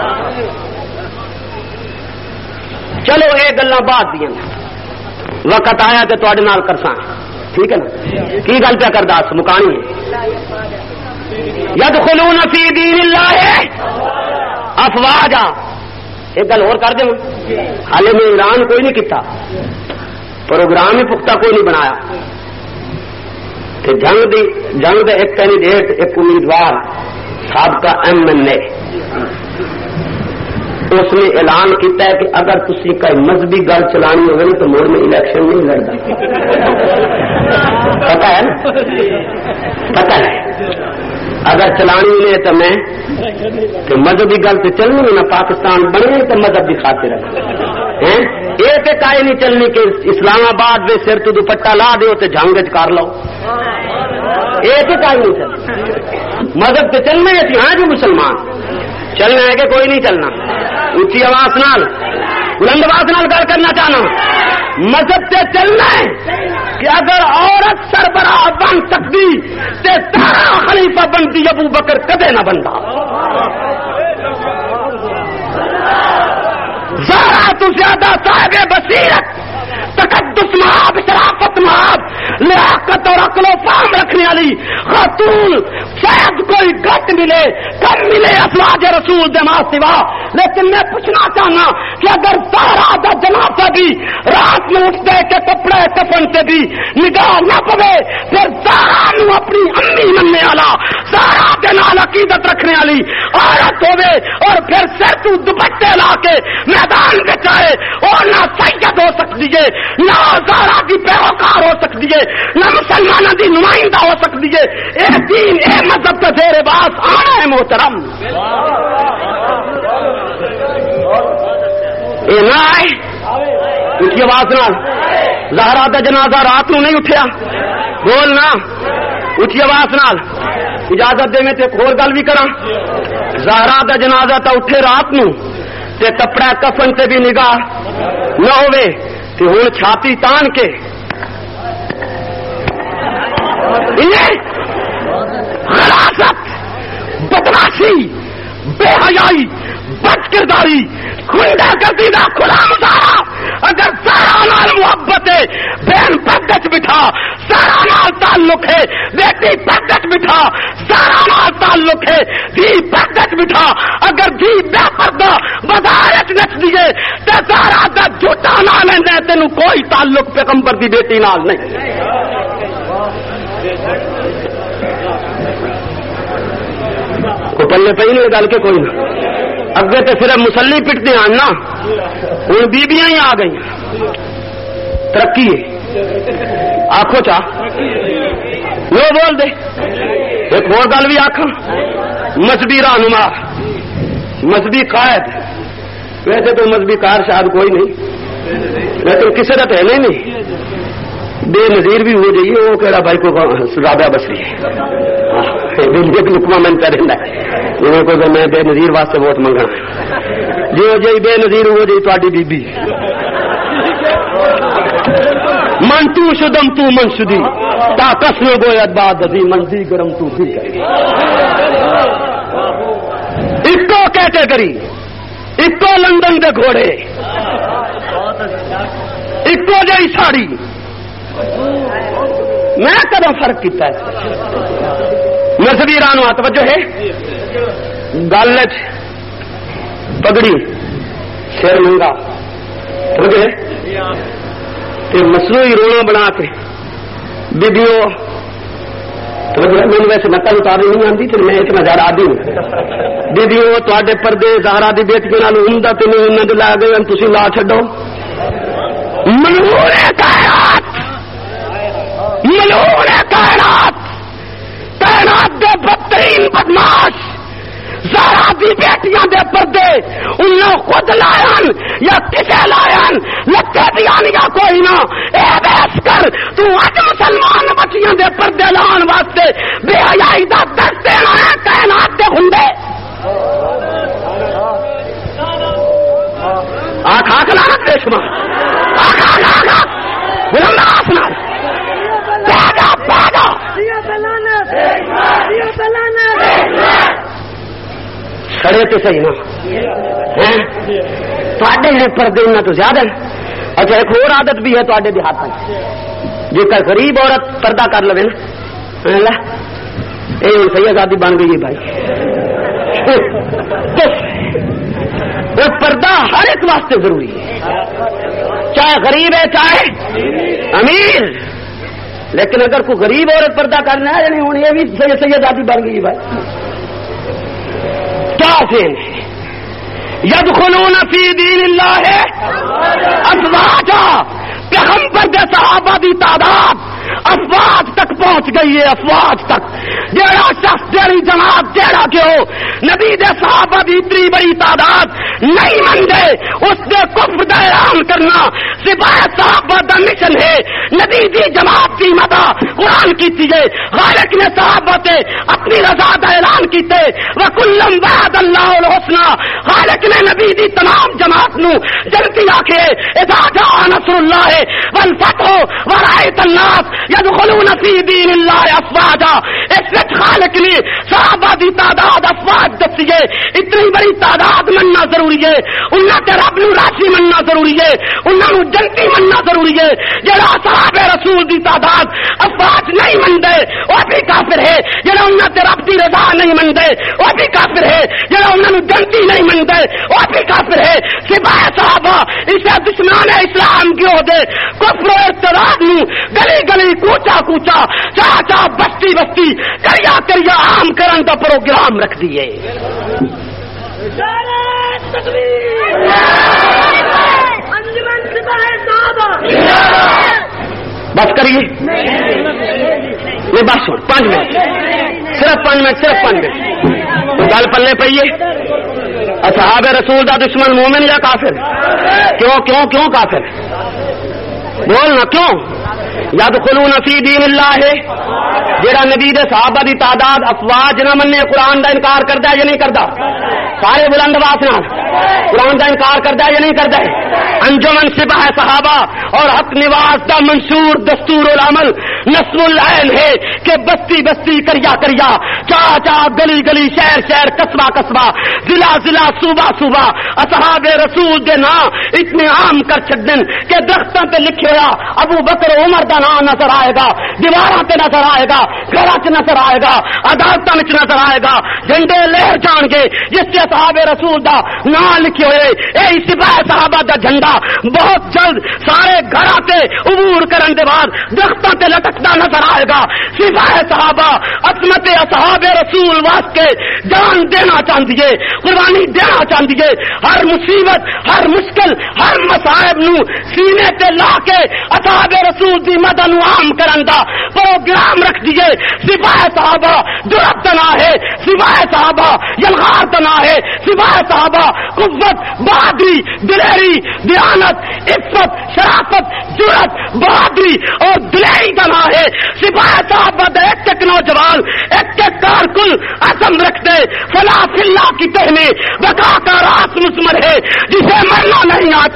چلو یہ گلاں بعد دیا، وقت آیا تو تواڈے نال کرساں، ٹھیک ہے نا؟ کی گل پہ کردا مکانی ہے، یدخلون فی دین اللہ افواجا، ایک گل اور کر دیں، حالے میں اعلان کوئی نہیں کیتا، پروگرام ہی پختہ کوئی نہیں بنایا کہ جنگ دے ایک کینڈیڈیٹ، ایک امیدوار سابقہ MNA، اس نے اعلان کیتا ہے کہ اگر کسی کا مذہبی گل چلانی ہوگی تو موڑ میں الیکشن نہیں لڑتا، پتہ ہے نا؟ پتہ ہے اگر چلانی ہے تو میں کہ مذہبی گل تو چلنی ہے نا، پاکستان بنے تو مذہب کی خاطر ہے، ایک کائی نہیں چلنی کہ اسلام آباد میں سر تو دوپٹہ لا دو تو جنگ کر لو، ایک کائی نہیں چلنا، مذہب تو چلنا ہے، ہاں جو مسلمان چلنا ہے کہ کوئی نہیں چلنا۔ اونچی آواز نال، بلند آواز نال گل کرنا چاہنا، مذہب سے چلنا ہے کہ اگر عورت سربراہ بن سکتی تے تارا خلیفہ بنتی ابو بکر کدے نہ بنتا، زیادہ تو زیادہ صاحب بصیرت، تقدس مآب، شرافت مآب، لیاقت اور عقل و فہم رکھنے والی خاتون شاید کوئی گھٹ ملے کم ملے ازواج رسول دے ماں سوا، لیکن میں پوچھنا چاہنا کہ اگر زہرا دا جنازہ بھی رات میں اٹھتے کے کپڑے کفن سے بھی نگاہ نہ پوے، پھر زہرا نو اپنی امی مننے والا، زہرا دے نال عقیدت رکھنے والی عورت ہوے اور پھر سر تو دوپٹے لا کے میدان وچ آئے، اور نہ سید ہو سکتی ہے، نہ زہرا دی پیروکار ہو سکتی ہے، نہ مسلمانوں دی نمائندہ ہو سکتی ہے، اے دین اے مذہب کا زیر باس آنا ہے محترم، اے نہ آئے اٹھی آواز نال، زہرا دا جنازہ رات نو نہیں اٹھیا، بولنا اٹھی آواز نال، اجازت دے میں تے ایک اور گل بھی کراں، زہرا دا جنازہ تا اٹھے رات نو تے کپڑا کفن تے بھی نگاہ نہ ہوئے تے ہن چھاتی تان کے غلاظت، بدماشی، بے حیائی، بد کرداری، گنڈا گردی دا کھلا مظاہرہ، اگر سارا نال محبت ہے بہن پردت بٹھا، سارا نال تعلق ہے بیٹی پردت بٹھا، سارا نال تعلق ہے دھی پردت بٹھا، اگر دھی بے پردہ بازار نچ دیے تے سارا دا جھوٹا نال ہے، تینوں کوئی تعلق پیغمبر دی بیٹی نال نہیں۔ کو پلے پئی نہیں گل کے کوئی نہ، اگے تو صرف مسلی پٹتے ہیں نا، ہوں بیبیاں ہی آ گئی، ترقی ہے، آخو چاہ وہ بول دے۔ ایک اور گل بھی آخ، مذہبی رہنما، مذہبی قائد، ویسے تو مذہبی کار شاید کوئی نہیں، لیکن کسی کا تو ہے نہیں، بے نظیر بھی ہو جائیے، وہ کہڑا بھائی کو رابعہ بسری ہے، لکما من کر دینا کو میں بے نظیر واسطے ووٹ منگا، جی ہو جی بے نظیر ہو جی تاری بی بی من تو شدم تو من شدی تا کسم گویت باد دی من دی گرم تو دی کری، اکو کیٹیگری، اکو لندن دے گھوڑے، اکو جی ساڑی، میں کدوں فرق کیتا ہے؟ مذہبی رہنما توجہ ہے، گل پگڑی سر ننگا توجہ ہے، مصنوعی رونا بنا کے بیبیوں توجہ ہے، مجھے ویسے نقل اتارنی نہیں آتی، پھر میں اتنا زیادہ عادی ہوں، بیبیوں تے پردے زہرا دی بیٹیاں نال عمدہ تے نہیں انہاں دے لا گئے، تسی لا چھڈو، منہور کائنات، منہور کائنات، کائنات دے بدترین بدماش زہرا دی بیٹیاں دے پردے انہوں خود لائن یا کسے لائن لتے دیان یا کوئی نہ، اے بیس کر تو اج مسلمان بچیاں دے پردے لان واسطے بے حیائی دا دست دینا ہے کائنات دے ہندے، آکھ آکھ لانت ریشما، آکھ آکھ آکھ آکھ بلند آسنا پیدا پیدا کھڑے تو صحیح نا، تے پردے انہیں تو زیادہ ہیں۔ اچھا ایک اور عادت بھی ہے تے دیہات میں، جی کر غریب عورت پردہ کر لو نا، یہ صحیح آزادی بن گئی ہے بھائی، وہ پردہ ہر ایک واسطے ضروری ہے، چاہے غریب ہے چاہے امیر، لیکن اگر کوئی غریب عورت پردہ کرنا ہے یعنی ہوں یہ بھی صحیح آزادی بن گئی بھائی۔ کیا فین ہے یدخلون فی دین اللہ افواجا، پیغمبر دے صحابہ دی تعداد افواج تک پہنچ گئی ہے، افواج تک، جیڑا شخص جیڑی جماعت جیڑا کہ ہو نبی دے صحابہ دی اتنی بڑی تعداد نہیں منگے، اس دے کفر دا اعلان کرنا سپاہ صحابہ دا مشن ہے، نبی دی جماعت کی مدح قرآن کیتی ہے، خالق نے صحابہ تے اپنی رضا دا اعلان کیتے، وکلم وعد اللہ الحسنى، خالق نے نبی دی تمام جماعت نو جنتی آکھے، اذا جاء نصر اللہ والفتح ورأيت الناس يدخلون في دين الله افواجا، اس وچ خالق نے صحابہ دی تعداد افواج دسی ہے، اتنی بڑی تعداد مننا ضروری ہے، انہاں تے رب نو راضی مننا ضروری ہے، انہاں نو جنتی مننا ضروری ہے، جڑا صحابہ رسول دی تعداد افواج نہیں مندے وہ بھی کافر ہے، جڑا انہاں تے رب دی رضا نہیں منتے وہ بھی کافر ہے، جڑا انہاں نوں جنتی نہیں منتے وہ بھی کافر ہے۔ سپاہ صحابہ اسے دشمنان اسلام کیوں دے کفر و ارتداد نوں گلی گلی کوچا کوچا چاہ چاہ بستی بستی کریا کریا عام کرن دا پروگرام رکھ دیے۔ بس کریے یہ بس 5 منٹ صرف 5 منٹ صرف 5 منٹ گل پلے پیے۔ اصحاب رسول دا دشمن مومن یا کافر؟ کیوں کیوں کیوں کافر؟ بولنا کیوں؟ یدخلون فی دین اللہ ہے جڑا نبی دے صحابہ دی تعداد افواج نہ مننے قرآن دا انکار کردا ہے یا نہیں کردا؟ سارے بلند آواز نال قرآن دا انکار کردا ہے یا نہیں کردا؟ انجمن سپاہ صحابہ اور حق نواز دا منشور دستور العمل نصب العین ہے کہ بستی بستی کریا کریا چاہ چاہ گلی گلی شہر شہر قصبہ قصبہ ضلع ضلع صوبہ صوبہ اصحاب رسول دے نام اتنے عام کر چھڈن کہ درختوں تے لکھے ہوا ابو بکر عمر دا نام نظر آئے گا، دیواراں تے نظر آئے گا، گھراں چ نظر آئے گا، عدالتاں وچ نظر آئے گا، جھنڈے لہر جان گے جس سے اصحاب رسول دا نام لکھے ہوئے اے سپاہ صحابہ دا جھنڈا بہت جلد سارے گھراں تے عبور کرن دے بعد درختاں تے لٹکدا نظر آئے گا۔ سپاہ صحابہ عظمت اصحاب رسول واسطے جان دینا چاہندی ہے، قربانی دینا چاہندی ہے، ہر مصیبت ہر مشکل ہر مصائب نو سینے تے لا کے اصحاب رسول دی مدد نو عام کرن دا پروگرام رکھ دیے۔ سپاہ صحابہ جرأت تنا ہے، سپاہ صحابہ یلغار تنا ہے، سپاہ صحابہ قوت بہادری دلیری دیانت عفت شرافت جرأت بہادری اور دلیری تنا ہے۔ سپاہ صحابہ دے ایک ایک نوجوان ایک ایک کارکن عزم رکھتے فلا فی اللہ کی تہنے بقا کا راس مسمر ہے جسے مرنا نہیں آتا